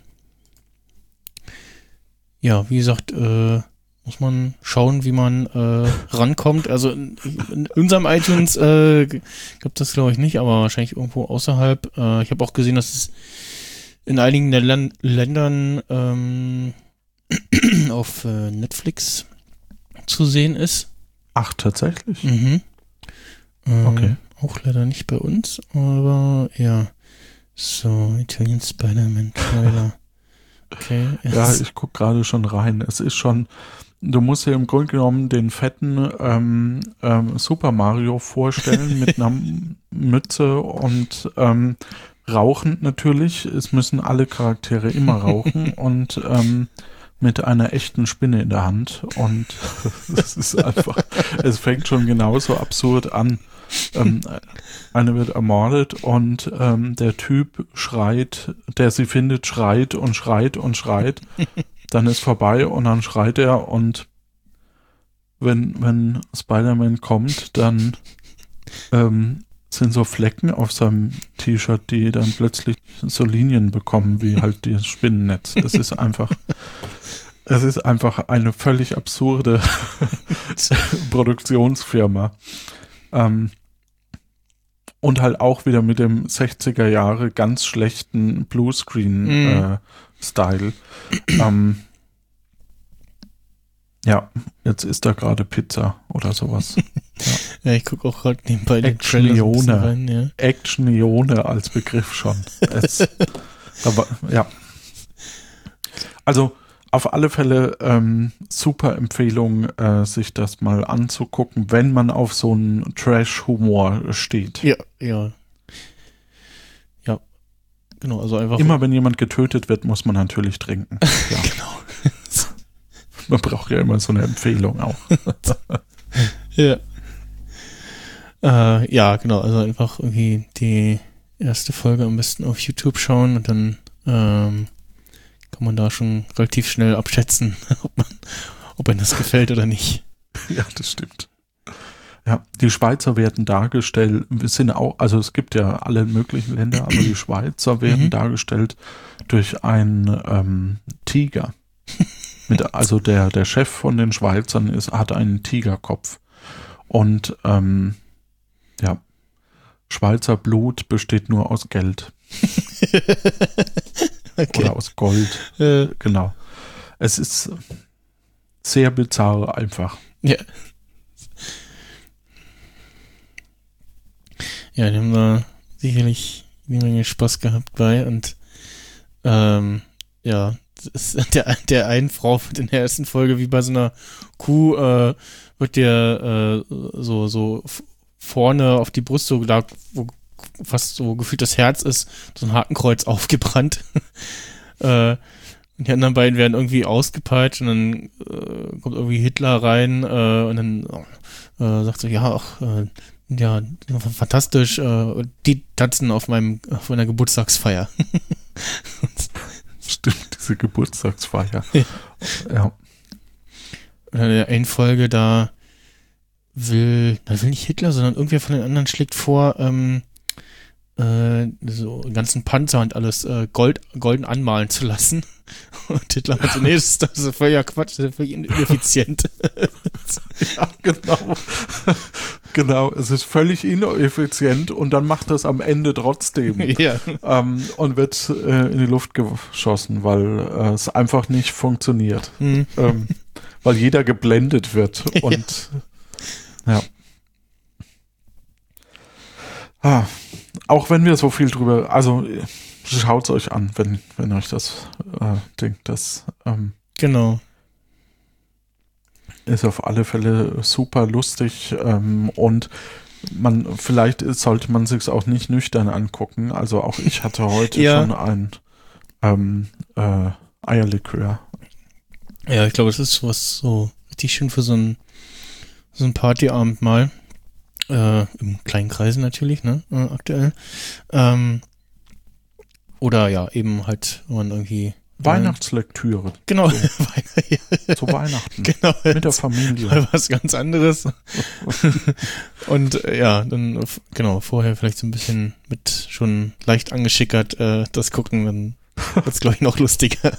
Speaker 4: ja, wie gesagt, äh, muss man schauen, wie man äh, rankommt. Also in, in unserem iTunes äh, gibt das, glaube ich, nicht, aber wahrscheinlich irgendwo außerhalb. Äh, ich habe auch gesehen, dass es in einigen Län- Ländern ähm, auf äh, Netflix zu sehen ist.
Speaker 1: Ach, tatsächlich?
Speaker 4: Mhm. Äh,
Speaker 1: Okay.
Speaker 4: Auch leider nicht bei uns, aber ja. So, Italian Spider-Man Trailer. Okay.
Speaker 1: Ja,
Speaker 4: jetzt-
Speaker 1: ich gucke gerade schon rein. Es ist schon, du musst dir im Grunde genommen den fetten ähm, ähm, Super Mario vorstellen mit einer Mütze und ähm, rauchend natürlich. Es müssen alle Charaktere immer rauchen und ähm, mit einer echten Spinne in der Hand. Und es ist einfach, es fängt schon genauso absurd an. Ähm, eine wird ermordet und ähm, der Typ schreit, der sie findet, schreit und schreit und schreit. Dann ist vorbei und dann schreit er und wenn, wenn Spider-Man kommt, dann ähm, sind so Flecken auf seinem T-Shirt, die dann plötzlich so Linien bekommen, wie halt das Spinnennetz. Es ist einfach, es ist einfach eine völlig absurde Produktionsfirma. Ähm, und halt auch wieder mit dem sechziger Jahre ganz schlechten Bluescreen-Style.
Speaker 4: Mhm.
Speaker 1: ähm, ja, jetzt ist da gerade Pizza oder sowas.
Speaker 4: Ja, ich gucke auch gerade nebenbei den
Speaker 1: Action
Speaker 4: Trailer so ein bisschen
Speaker 1: Leone.
Speaker 4: rein, ja.
Speaker 1: Action-Ione als Begriff schon. Es, aber ja. Also auf alle Fälle ähm, super Empfehlung, äh, sich das mal anzugucken, wenn man auf so einen Trash-Humor steht.
Speaker 4: Ja, ja. Ja, genau, also einfach.
Speaker 1: Immer wenn jemand getötet wird, muss man natürlich trinken. Ja.
Speaker 4: Genau.
Speaker 1: Man braucht ja immer so eine Empfehlung auch.
Speaker 4: Ja. Äh, ja, genau, also einfach irgendwie die erste Folge am besten auf YouTube schauen und dann ähm, kann man da schon relativ schnell abschätzen, ob man, ob einem das gefällt oder nicht.
Speaker 1: Ja, das stimmt. Ja, die Schweizer werden dargestellt, wir sind auch, also es gibt ja alle möglichen Länder, aber die Schweizer werden
Speaker 4: Mhm.
Speaker 1: dargestellt durch einen ähm, Tiger. Mit, also der, der Chef von den Schweizern ist, hat einen Tigerkopf. Und ähm, ja, Schweizer Blut besteht nur aus Geld
Speaker 4: Okay.
Speaker 1: oder aus Gold.
Speaker 4: Äh,
Speaker 1: Genau. Es ist sehr bizarr einfach.
Speaker 4: ja. Ja, die haben da sicherlich eine Menge Spaß gehabt bei und ähm, ja, das ist der, der einen Frau wird in der ersten Folge wie bei so einer Kuh äh, wird dir äh, so, so f- vorne auf die Brust so gelagt, wo fast so gefühlt das Herz ist, so ein Hakenkreuz aufgebrannt. äh, und die anderen beiden werden irgendwie ausgepeitscht und dann äh, kommt irgendwie Hitler rein äh, und dann äh, sagt so, ja, ach, äh, ja, fantastisch, äh, die tanzen auf meinem, auf meiner Geburtstagsfeier.
Speaker 1: Stimmt, diese Geburtstagsfeier.
Speaker 4: Ja.
Speaker 1: Ja.
Speaker 4: Und in der einen Folge, da will, da will nicht Hitler, sondern irgendwer von den anderen schlägt vor, ähm, äh, so einen ganzen Panzer und alles äh, Gold, golden anmalen zu lassen. Und Hitler hat so, nee, das ist, das ist völliger Quatsch, das ist völlig ineffizient.
Speaker 1: Ja, genau. Genau, es ist völlig ineffizient und dann macht das am Ende trotzdem
Speaker 4: Ja.
Speaker 1: ähm, und wird äh, in die Luft geschossen, weil äh, es einfach nicht funktioniert.
Speaker 4: Hm.
Speaker 1: Ähm, weil jeder geblendet wird und ja. Ah, auch wenn wir so viel drüber, also schaut es euch an, wenn, wenn euch das äh, Ding, das ähm,
Speaker 4: Genau.
Speaker 1: ist auf alle Fälle super lustig ähm, und man vielleicht sollte man sich auch nicht nüchtern angucken. Also auch ich hatte heute
Speaker 4: Ja.
Speaker 1: schon ein ähm, äh, Eierlikör.
Speaker 4: Ja, ich glaube, es ist was so richtig schön für so ein so ein Partyabend mal. Äh, im kleinen Kreise natürlich, ne, äh, aktuell. Ähm, oder ja, eben halt, wenn man irgendwie
Speaker 1: Weihnachtslektüre.
Speaker 4: Genau.
Speaker 1: So. Zu Weihnachten.
Speaker 4: Genau.
Speaker 1: Mit der Familie.
Speaker 4: Mal was ganz anderes. Und äh, ja, dann, äh, genau, vorher vielleicht so ein bisschen mit schon leicht angeschickert äh, das gucken, dann wird's, glaube ich, noch lustiger.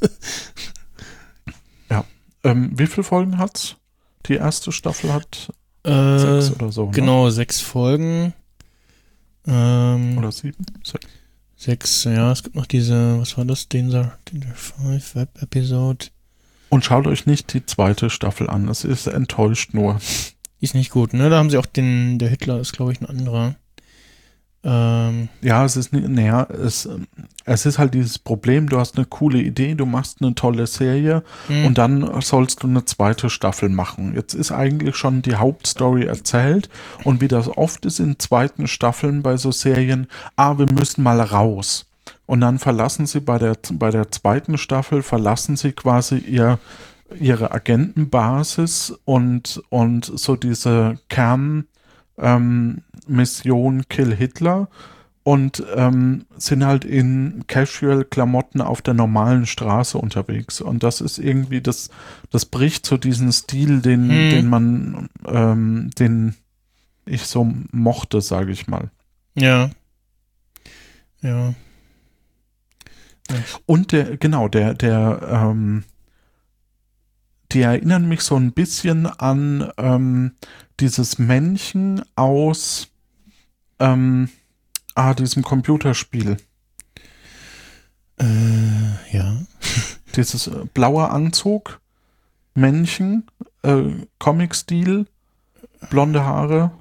Speaker 1: Ja. Ähm, wie viele Folgen hat's? Die erste Staffel hat
Speaker 4: äh,
Speaker 1: sechs oder so.
Speaker 4: Genau,
Speaker 1: ne?
Speaker 4: sechs Folgen. Ähm,
Speaker 1: Oder sieben? Sechs.
Speaker 4: Sechs, ja, es gibt noch diese, was war das? Danger, Danger fünf Web-Episode.
Speaker 1: Und schaut euch nicht die zweite Staffel an. Es ist enttäuscht nur.
Speaker 4: Die ist nicht gut, ne? Da haben sie auch den, der Hitler ist, glaube ich, ein anderer. Ähm,
Speaker 1: Ja, es ist, naja, es, es ist halt dieses Problem, du hast eine coole Idee, du machst eine tolle Serie
Speaker 4: hm.
Speaker 1: und dann sollst du eine zweite Staffel machen. Jetzt ist eigentlich schon die Hauptstory erzählt und wie das oft ist in zweiten Staffeln bei so Serien, ah, wir müssen mal raus. Und dann verlassen sie bei der, bei der zweiten Staffel, verlassen sie quasi ihr, ihre Agentenbasis und, und so diese Kern, ähm, Mission Kill Hitler und ähm, sind halt in Casual-Klamotten auf der normalen Straße unterwegs. Und das ist irgendwie, das, das bricht so diesen Stil, den,
Speaker 4: hm.
Speaker 1: den man, ähm, den ich so mochte, sage ich mal.
Speaker 4: Ja. Ja.
Speaker 1: Und der, genau, der, der, ähm, die erinnern mich so ein bisschen an ähm, dieses Männchen aus ähm, ah, diesem Computerspiel.
Speaker 4: Äh, ja.
Speaker 1: Dieses äh, blaue Anzug, Männchen, äh, Comic-Stil, blonde Haare.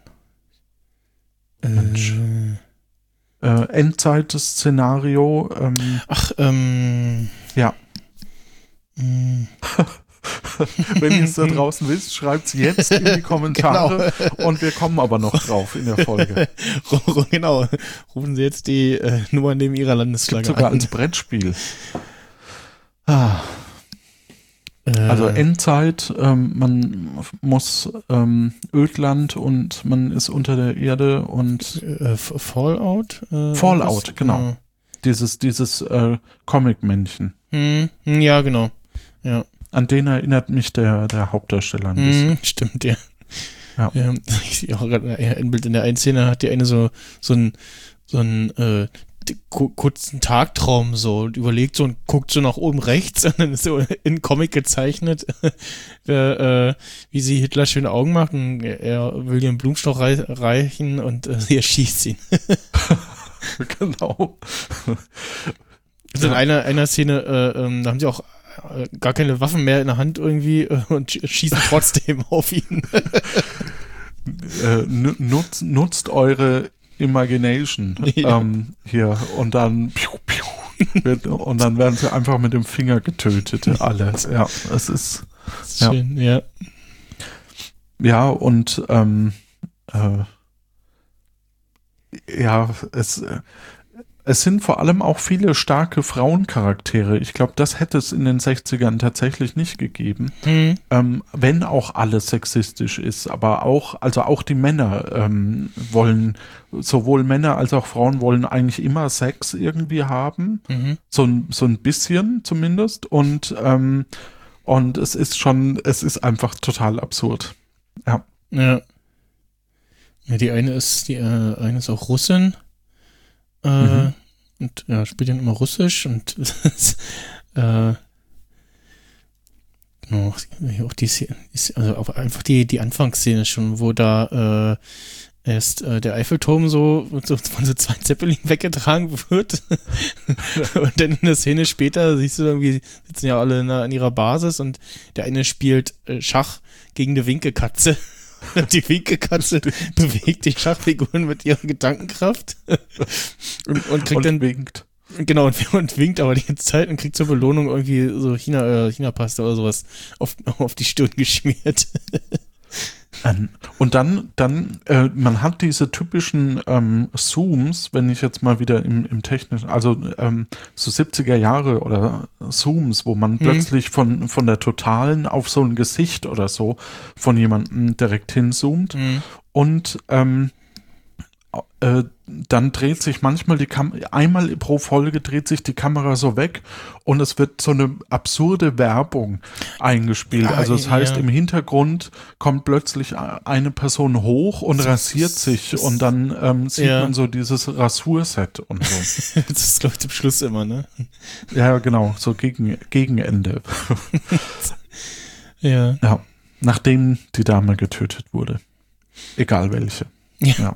Speaker 1: Mensch.
Speaker 4: Äh,
Speaker 1: Äh, Endzeit-Szenario. Ähm,
Speaker 4: ach, ähm.
Speaker 1: ja.
Speaker 4: Mh.
Speaker 1: Wenn ihr es da draußen wisst, schreibt es jetzt in die Kommentare
Speaker 4: Genau.
Speaker 1: Und wir kommen aber noch drauf in der Folge.
Speaker 4: Genau. Rufen Sie jetzt die äh, Nummer neben Ihrer Landesflagge
Speaker 1: Sogar
Speaker 4: an.
Speaker 1: als Brettspiel. Ah.
Speaker 4: Äh,
Speaker 1: Also Endzeit, ähm, man muss ähm, Ödland und man ist unter der Erde und
Speaker 4: äh, Fallout? Äh,
Speaker 1: Fallout,
Speaker 4: was?
Speaker 1: genau. Dieses, dieses äh, Comic-Männchen.
Speaker 4: Hm, ja, genau. Ja.
Speaker 1: An den erinnert mich der, der Hauptdarsteller ein bisschen.
Speaker 4: Hm, stimmt, ja.
Speaker 1: Ja.
Speaker 4: ja. Ich sehe auch gerade ein Bild in der einen Szene, hat die eine so, so ein, so ein, äh, kurzen Tagtraum so und überlegt so und guckt so nach oben rechts und dann ist so in Comic gezeichnet, äh, äh, wie sie Hitler schöne Augen macht und er will ihr einen Blumenstrauch rei- reichen und äh, sie erschießt ihn.
Speaker 1: Genau.
Speaker 4: Also in einer, einer Szene, äh, ähm, da haben sie auch äh, gar keine Waffen mehr in der Hand irgendwie äh, und sch- schießen trotzdem auf ihn.
Speaker 1: äh, nutzt, nutzt eure Imagination
Speaker 4: Ja.
Speaker 1: ähm, hier und dann piu, piu, wird, und dann werden sie einfach mit dem Finger getötet, alles. Ja, es ist ja.
Speaker 4: Schön, ja.
Speaker 1: Ja, und ähm, äh, ja, es, äh, es sind vor allem auch viele starke Frauencharaktere. Ich glaube, das hätte es in den sechzigern tatsächlich nicht gegeben.
Speaker 4: Hm.
Speaker 1: Ähm, wenn auch alles sexistisch ist, aber auch, also auch die Männer ähm, wollen, sowohl Männer als auch Frauen wollen eigentlich immer Sex irgendwie haben.
Speaker 4: Mhm.
Speaker 1: So, ein- so ein bisschen zumindest. Und, ähm, und es ist schon, es ist einfach total absurd. Ja.
Speaker 4: Ja. Ja, die eine ist, die äh, eine ist auch Russin. Äh,
Speaker 1: Mhm.
Speaker 4: Und ja, spielt dann immer Russisch und äh, genau, auch die Szene, also auch einfach die, die Anfangsszene schon, wo da äh, erst äh, der Eiffelturm so, so von so zwei Zeppelin weggetragen wird und dann in der Szene später siehst du irgendwie, sitzen ja alle in, in ihrer Basis und der eine spielt äh, Schach gegen eine Winkelkatze. Die Winkelkatze bewegt die Schachfiguren mit ihrer Gedankenkraft und, und kriegt
Speaker 1: Und
Speaker 4: dann
Speaker 1: winkt.
Speaker 4: genau und, und winkt aber die ganze Zeit und kriegt zur Belohnung irgendwie so China äh, China-Pasta oder sowas auf, auf die Stirn geschmiert.
Speaker 1: Ähm, Und dann, dann, äh, man hat diese typischen ähm, Zooms, wenn ich jetzt mal wieder im, im technischen, also ähm, so siebziger Jahre oder Zooms, wo man plötzlich von, von der Totalen auf so ein Gesicht oder so von jemandem direkt hinzoomt.
Speaker 4: Mhm.
Speaker 1: Und ähm, äh, dann dreht sich manchmal die Kamera, einmal pro Folge dreht sich die Kamera so weg und es wird so eine absurde Werbung eingespielt.
Speaker 4: Ah,
Speaker 1: also das heißt,
Speaker 4: ja.
Speaker 1: im Hintergrund kommt plötzlich eine Person hoch und rasiert sich und dann ähm, sieht
Speaker 4: ja.
Speaker 1: man so dieses Rasurset und so.
Speaker 4: Das läuft zum Schluss immer, ne?
Speaker 1: Ja, genau, so gegen, gegen Ende.
Speaker 4: Ja.
Speaker 1: Ja, nachdem die Dame getötet wurde. Egal welche.
Speaker 4: Ja.
Speaker 1: Ja.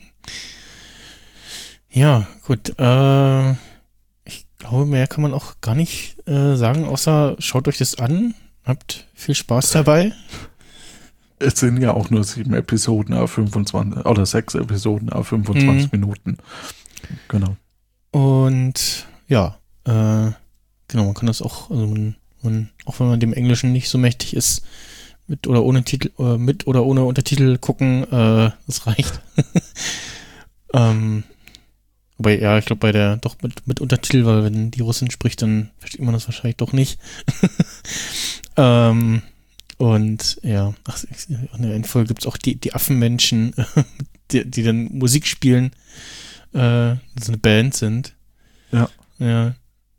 Speaker 4: Ja, gut. Äh, ich glaube, mehr kann man auch gar nicht äh, sagen, außer schaut euch das an. Habt viel Spaß dabei.
Speaker 1: Es sind ja auch nur sieben Episoden, a fünfundzwanzig oder sechs Episoden, a fünfundzwanzig
Speaker 4: Mhm.
Speaker 1: Minuten. Genau.
Speaker 4: Und ja, äh, genau, man kann das auch, also man, man, auch wenn man dem Englischen nicht so mächtig ist, mit oder ohne Titel, äh, mit oder ohne Untertitel gucken, äh, das reicht. ähm, Wobei, ja, ich glaube bei der, doch mit, mit Untertitel, weil wenn die Russin spricht, dann versteht man das wahrscheinlich doch nicht. ähm, und ja, ach, in der Endfolge gibt es auch die, die Affenmenschen, die, die dann Musik spielen, äh, so eine Band sind.
Speaker 1: Ja.
Speaker 4: Ja.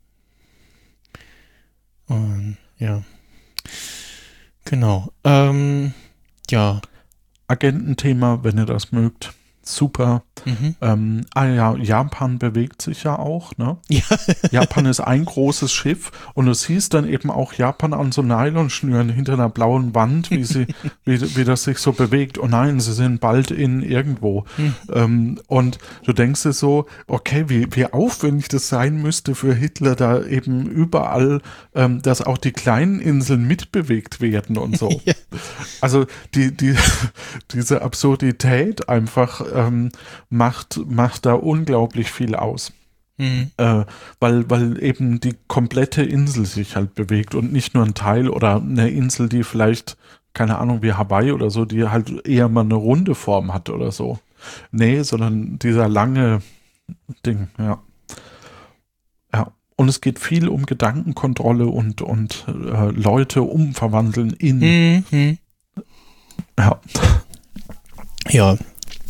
Speaker 4: Und ja. Genau. Ähm, ja.
Speaker 1: Agententhema, wenn ihr das mögt. Super.
Speaker 4: Mhm.
Speaker 1: Ähm, ah ja, Japan bewegt sich ja auch, ne?
Speaker 4: Ja.
Speaker 1: Japan ist ein großes Schiff und du siehst dann eben auch Japan an so Nylonschnüren hinter einer blauen Wand, wie sie, wie, wie das sich so bewegt. Oh nein, sie sind bald in irgendwo.
Speaker 4: Hm.
Speaker 1: Ähm, und du denkst dir so, okay, wie, wie aufwendig das sein müsste für Hitler, da eben überall, ähm, dass auch die kleinen Inseln mitbewegt werden und so.
Speaker 4: Ja.
Speaker 1: Also die, die, diese Absurdität einfach ähm, macht, macht da unglaublich viel aus.
Speaker 4: Mhm.
Speaker 1: Äh, weil, weil eben die komplette Insel sich halt bewegt und nicht nur ein Teil oder eine Insel, die vielleicht, keine Ahnung, wie Hawaii oder so, die halt eher mal eine runde Form hat oder so. Nee, sondern dieser lange Ding, ja. Ja. Und es geht viel um Gedankenkontrolle und, und äh, Leute umverwandeln in.
Speaker 4: Mhm.
Speaker 1: Ja.
Speaker 4: Ja.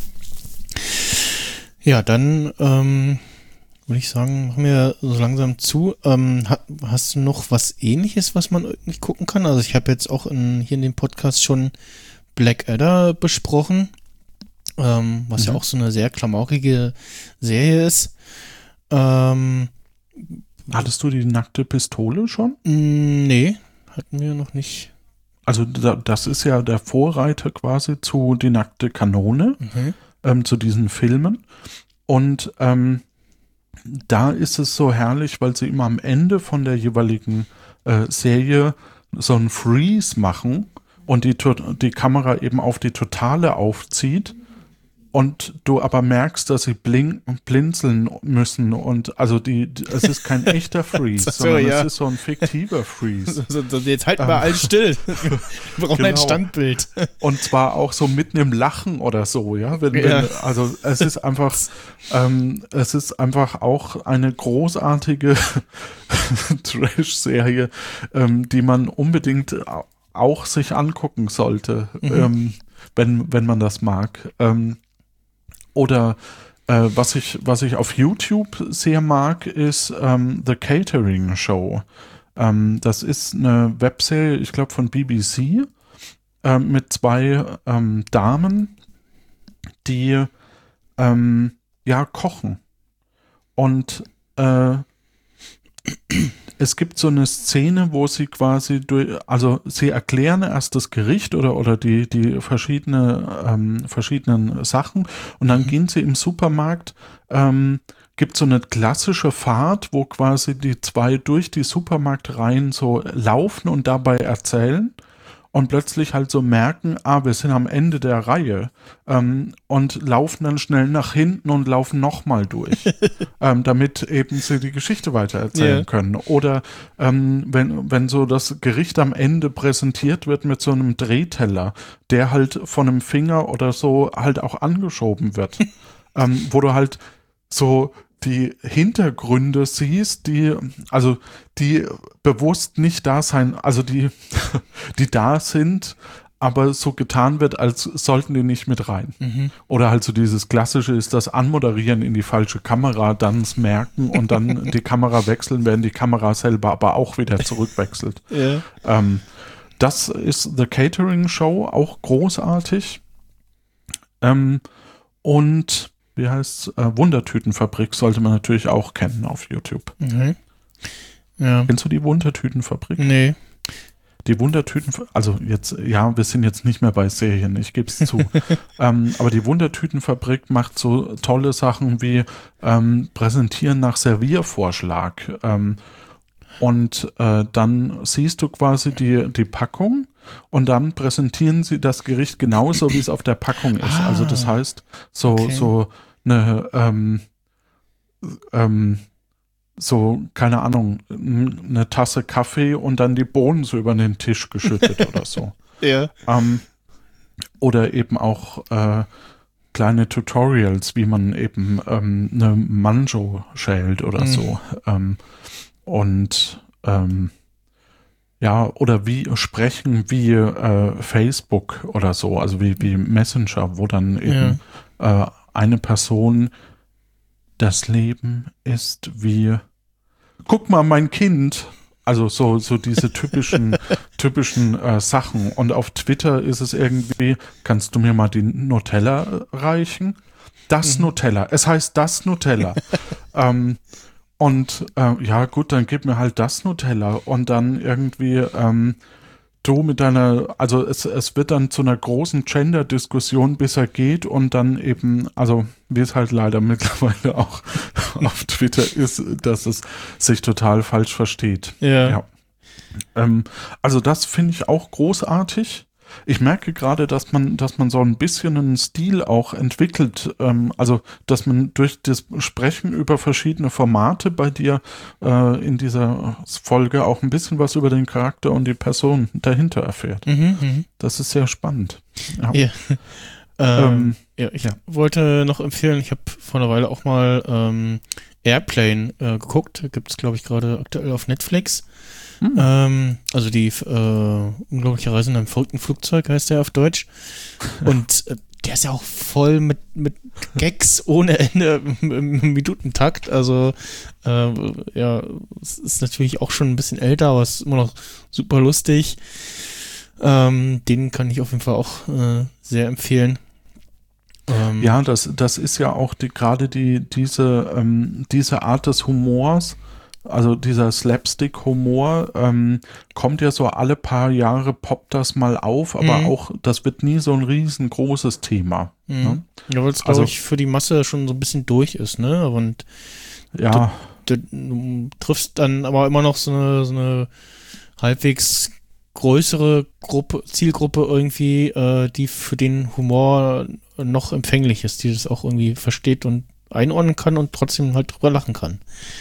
Speaker 4: Ja, dann ähm, würde ich sagen, machen wir so langsam zu. Ähm, ha, hast du noch was Ähnliches, was man irgendwie gucken kann? Also ich habe jetzt auch in, hier in dem Podcast schon Blackadder besprochen, ähm, was
Speaker 1: Mhm.
Speaker 4: ja auch so eine sehr klamaukige Serie ist. Ähm,
Speaker 1: Hattest du die nackte Pistole schon?
Speaker 4: mh, nee, hatten wir noch nicht.
Speaker 1: Also da, das ist ja der Vorreiter quasi zu Die nackte Kanone,
Speaker 4: Mhm.
Speaker 1: ähm, zu diesen Filmen. Und ähm, da ist es so herrlich, weil sie immer am Ende von der jeweiligen äh, Serie so einen Freeze machen und die, to- die Kamera eben auf die Totale aufzieht. Und du aber merkst, dass sie blink, blinzeln müssen und also die, die es ist kein echter Freeze,
Speaker 4: So,
Speaker 1: sondern
Speaker 4: ja.
Speaker 1: es ist so ein fiktiver Freeze.
Speaker 4: So, so, jetzt halten wir
Speaker 1: Ähm.
Speaker 4: alle still. Wir brauchen ein
Speaker 1: Genau.
Speaker 4: Standbild.
Speaker 1: Und zwar auch so mitten im Lachen oder so, ja. Wenn,
Speaker 4: Ja.
Speaker 1: wenn, also es ist einfach, ähm, es ist einfach auch eine großartige Trash-Serie, ähm, die man unbedingt auch sich angucken sollte,
Speaker 4: Mhm.
Speaker 1: ähm, wenn, wenn man das mag. Ähm, oder äh, was ich, was ich auf YouTube sehr mag, ist ähm, The Catering Show. Ähm, das ist eine Webserie, ich glaube von B B C, ähm, mit zwei ähm, Damen, die ähm, ja kochen. Und äh, es gibt so eine Szene, wo sie quasi durch, also sie erklären erst das Gericht oder, oder die, die verschiedene, ähm, verschiedenen Sachen und dann
Speaker 4: Mhm.
Speaker 1: gehen sie im Supermarkt, ähm, gibt so eine klassische Fahrt, wo quasi die zwei durch die Supermarktreihen so laufen und dabei erzählen und plötzlich halt so merken, ah, wir sind am Ende der Reihe ähm, und laufen dann schnell nach hinten und laufen nochmal durch, ähm, damit eben sie die Geschichte weiter erzählen
Speaker 4: Ja.
Speaker 1: können. Oder ähm, wenn, wenn so das Gericht am Ende präsentiert wird mit so einem Drehteller, der halt von einem Finger oder so halt auch angeschoben wird, ähm, wo du halt so die Hintergründe siehst, die, also die bewusst nicht da sein, also die, die da sind, aber so getan wird, als sollten die nicht mit rein.
Speaker 4: Mhm.
Speaker 1: Oder halt so dieses Klassische ist das Anmoderieren in die falsche Kamera, dann es merken und dann die Kamera wechseln, während die Kamera selber aber auch wieder zurückwechselt.
Speaker 4: Ja.
Speaker 1: Ähm, das ist The Catering Show, auch großartig. Ähm, und wie heißt äh, Wundertütenfabrik sollte man natürlich auch kennen auf YouTube.
Speaker 4: Mhm. Ja.
Speaker 1: Kennst du die Wundertütenfabrik?
Speaker 4: Nee.
Speaker 1: Die Wundertüten, also jetzt, ja, wir sind jetzt nicht mehr bei Serien, ich gebe es zu. ähm, aber die Wundertütenfabrik macht so tolle Sachen wie ähm, Präsentieren nach Serviervorschlag. Ähm, und äh, dann siehst du quasi die, die Packung und dann präsentieren sie das Gericht genauso, wie es auf der Packung ist.
Speaker 4: Ah,
Speaker 1: also das heißt, so,
Speaker 4: okay.
Speaker 1: so eine ähm, ähm, so, keine Ahnung, eine Tasse Kaffee und dann die Bohnen so über den Tisch geschüttet oder so.
Speaker 4: Ja.
Speaker 1: Ähm, oder eben auch äh, kleine Tutorials, wie man eben ähm, eine Manjo schält oder
Speaker 4: Mhm.
Speaker 1: so. Ähm, und ähm, ja, oder wie sprechen wie äh, Facebook oder so, also wie, wie Messenger, wo dann eben äh, eine Person das Leben ist wie guck mal, mein Kind. Also so, so diese typischen, typischen äh, Sachen. Und auf Twitter ist es irgendwie, kannst du mir mal die Nutella reichen? Das
Speaker 4: Mhm.
Speaker 1: Nutella. Es heißt das Nutella. ähm, und äh, ja gut, dann gib mir halt das Nutella. Und dann irgendwie ähm, du mit deiner, also es, es wird dann zu einer großen Gender-Diskussion, bis er geht und dann eben, also wie es halt leider mittlerweile auch auf Twitter ist, dass es sich total falsch versteht.
Speaker 4: Ja.
Speaker 1: Ja. Ähm, also das finde ich auch großartig. Ich merke gerade, dass man, dass man so ein bisschen einen Stil auch entwickelt, ähm, also dass man durch das Sprechen über verschiedene Formate bei dir äh, in dieser Folge auch ein bisschen was über den Charakter und die Person dahinter erfährt.
Speaker 4: Mhm, mhm.
Speaker 1: Das ist sehr spannend. Ja.
Speaker 4: Ja. Ähm,
Speaker 1: Ähm,
Speaker 4: ja, ich
Speaker 1: ja.
Speaker 4: wollte noch empfehlen, ich habe vor einer Weile auch mal ähm, Airplane äh, geguckt. Gibt es, glaube ich, gerade aktuell auf Netflix.
Speaker 1: Hm.
Speaker 4: Ähm, also die äh, unglaubliche Reise in einem verrückten Flugzeug heißt der auf Deutsch. Und äh, der ist ja auch voll mit, mit Gags ohne Ende im, im Minutentakt. Also äh, ja, es ist natürlich auch schon ein bisschen älter, aber es ist immer noch super lustig. Ähm, den kann ich auf jeden Fall auch äh, sehr empfehlen. Ähm,
Speaker 1: Ja, das, das ist ja auch die, gerade die, diese, ähm, diese Art des Humors, also dieser Slapstick-Humor, ähm, kommt ja so alle paar Jahre, poppt das mal auf, aber
Speaker 4: Mhm.
Speaker 1: auch, das wird nie so ein riesengroßes Thema.
Speaker 4: Mhm.
Speaker 1: Ne?
Speaker 4: Ja, weil es, glaube
Speaker 1: Also-
Speaker 4: ich, für die Masse schon so ein bisschen durch ist, ne? Und
Speaker 1: Ja,
Speaker 4: du, du triffst dann aber immer noch so eine, so eine halbwegs größere Gruppe, Zielgruppe irgendwie, äh, die für den Humor noch empfänglich ist, die das auch irgendwie versteht und einordnen kann und trotzdem halt drüber lachen kann.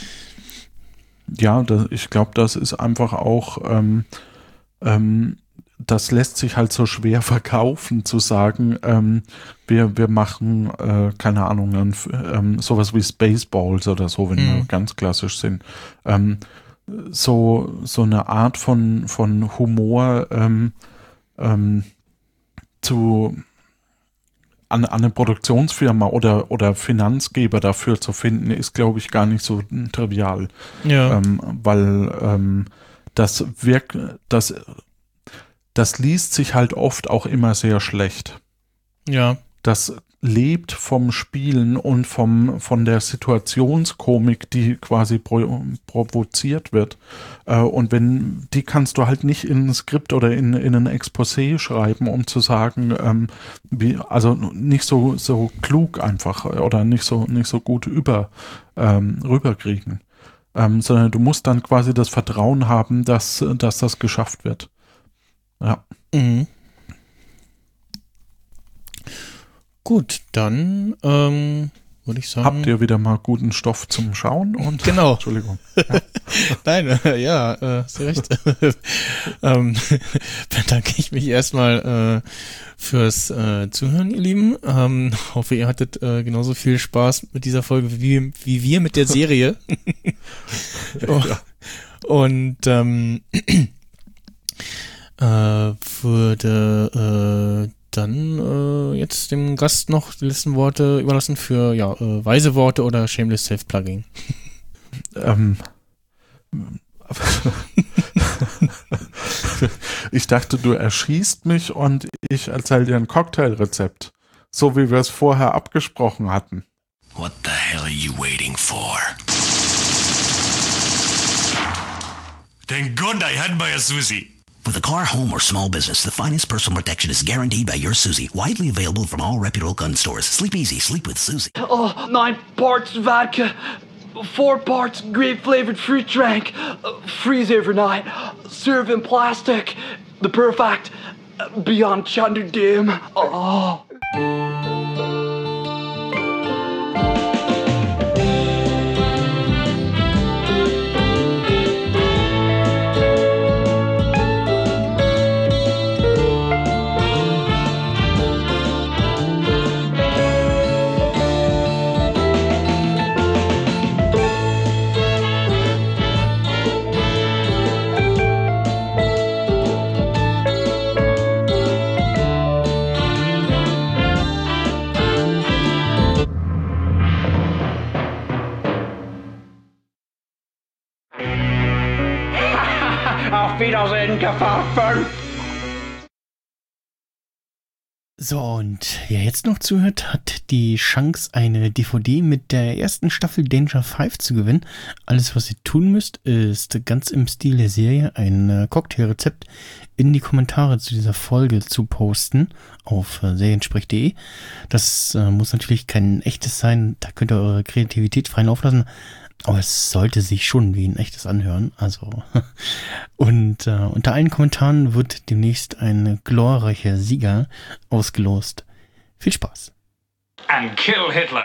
Speaker 1: ja, das, ich glaube, das ist einfach auch, ähm, ähm, das lässt sich halt so schwer verkaufen, zu sagen, ähm, wir, wir machen, äh, keine Ahnung, ein, ähm, sowas wie Spaceballs oder so, wenn
Speaker 4: Mhm.
Speaker 1: wir ganz klassisch sind. Ähm, so, so eine Art von, von Humor ähm, ähm, zu an, an eine Produktionsfirma oder, oder Finanzgeber dafür zu finden, ist, glaube ich, gar nicht so trivial.
Speaker 4: Ja.
Speaker 1: Ähm, weil ähm, das wirkt, das, das liest sich halt oft auch immer sehr schlecht.
Speaker 4: Ja.
Speaker 1: Das lebt vom Spielen und vom, von der Situationskomik, die quasi pro, provoziert wird. Äh, und wenn, die kannst du halt nicht in ein Skript oder in, in ein Exposé schreiben, um zu sagen, ähm, wie, also nicht so, so klug einfach oder nicht so, nicht so gut über, ähm, rüberkriegen. Ähm, sondern du musst dann quasi das Vertrauen haben, dass, dass das geschafft wird. Ja.
Speaker 4: Mhm. Gut, dann ähm, würde ich sagen.
Speaker 1: Habt ihr wieder mal guten Stoff zum Schauen? Und
Speaker 4: Genau.
Speaker 1: Entschuldigung.
Speaker 4: Nein, äh, ja, äh, hast du recht. ähm, bedanke ich mich erstmal äh, fürs äh, Zuhören, ihr Lieben. Ähm, hoffe, ihr hattet äh, genauso viel Spaß mit dieser Folge wie, wie wir mit der Serie. oh. Und ähm, äh, würde äh, dann äh, jetzt dem Gast noch die letzten Worte überlassen für ja äh, weise Worte oder Shameless Self-Plugging.
Speaker 1: ähm. Ich dachte, du erschießt mich und ich erzähle dir ein Cocktailrezept. So wie wir es vorher abgesprochen hatten.
Speaker 5: What the hell are you waiting for? Thank God I had my Susie. With a car, home, or small business, the finest personal protection is guaranteed by your Susie. Widely available from all reputable gun stores. Sleep easy, sleep with Susie.
Speaker 6: Oh, nine parts vodka, four parts grape-flavored fruit drink, uh, freeze overnight, serve in plastic, the perfect uh, beyond Chunder Dim. Oh.
Speaker 3: Auf Wiedersehen, Gefahren.
Speaker 4: So, und wer jetzt noch zuhört, hat die Chance, eine D V D mit der ersten Staffel Danger fünf zu gewinnen. Alles, was ihr tun müsst, ist ganz im Stil der Serie ein Cocktailrezept in die Kommentare zu dieser Folge zu posten auf seriensprech punkt de. Das äh, muss natürlich kein echtes sein, da könnt ihr eure Kreativität freien Lauf lassen. Aber es sollte sich schon wie ein echtes anhören. Also und äh, unter allen Kommentaren wird demnächst ein glorreicher Sieger ausgelost. Viel Spaß.
Speaker 3: And kill Hitler.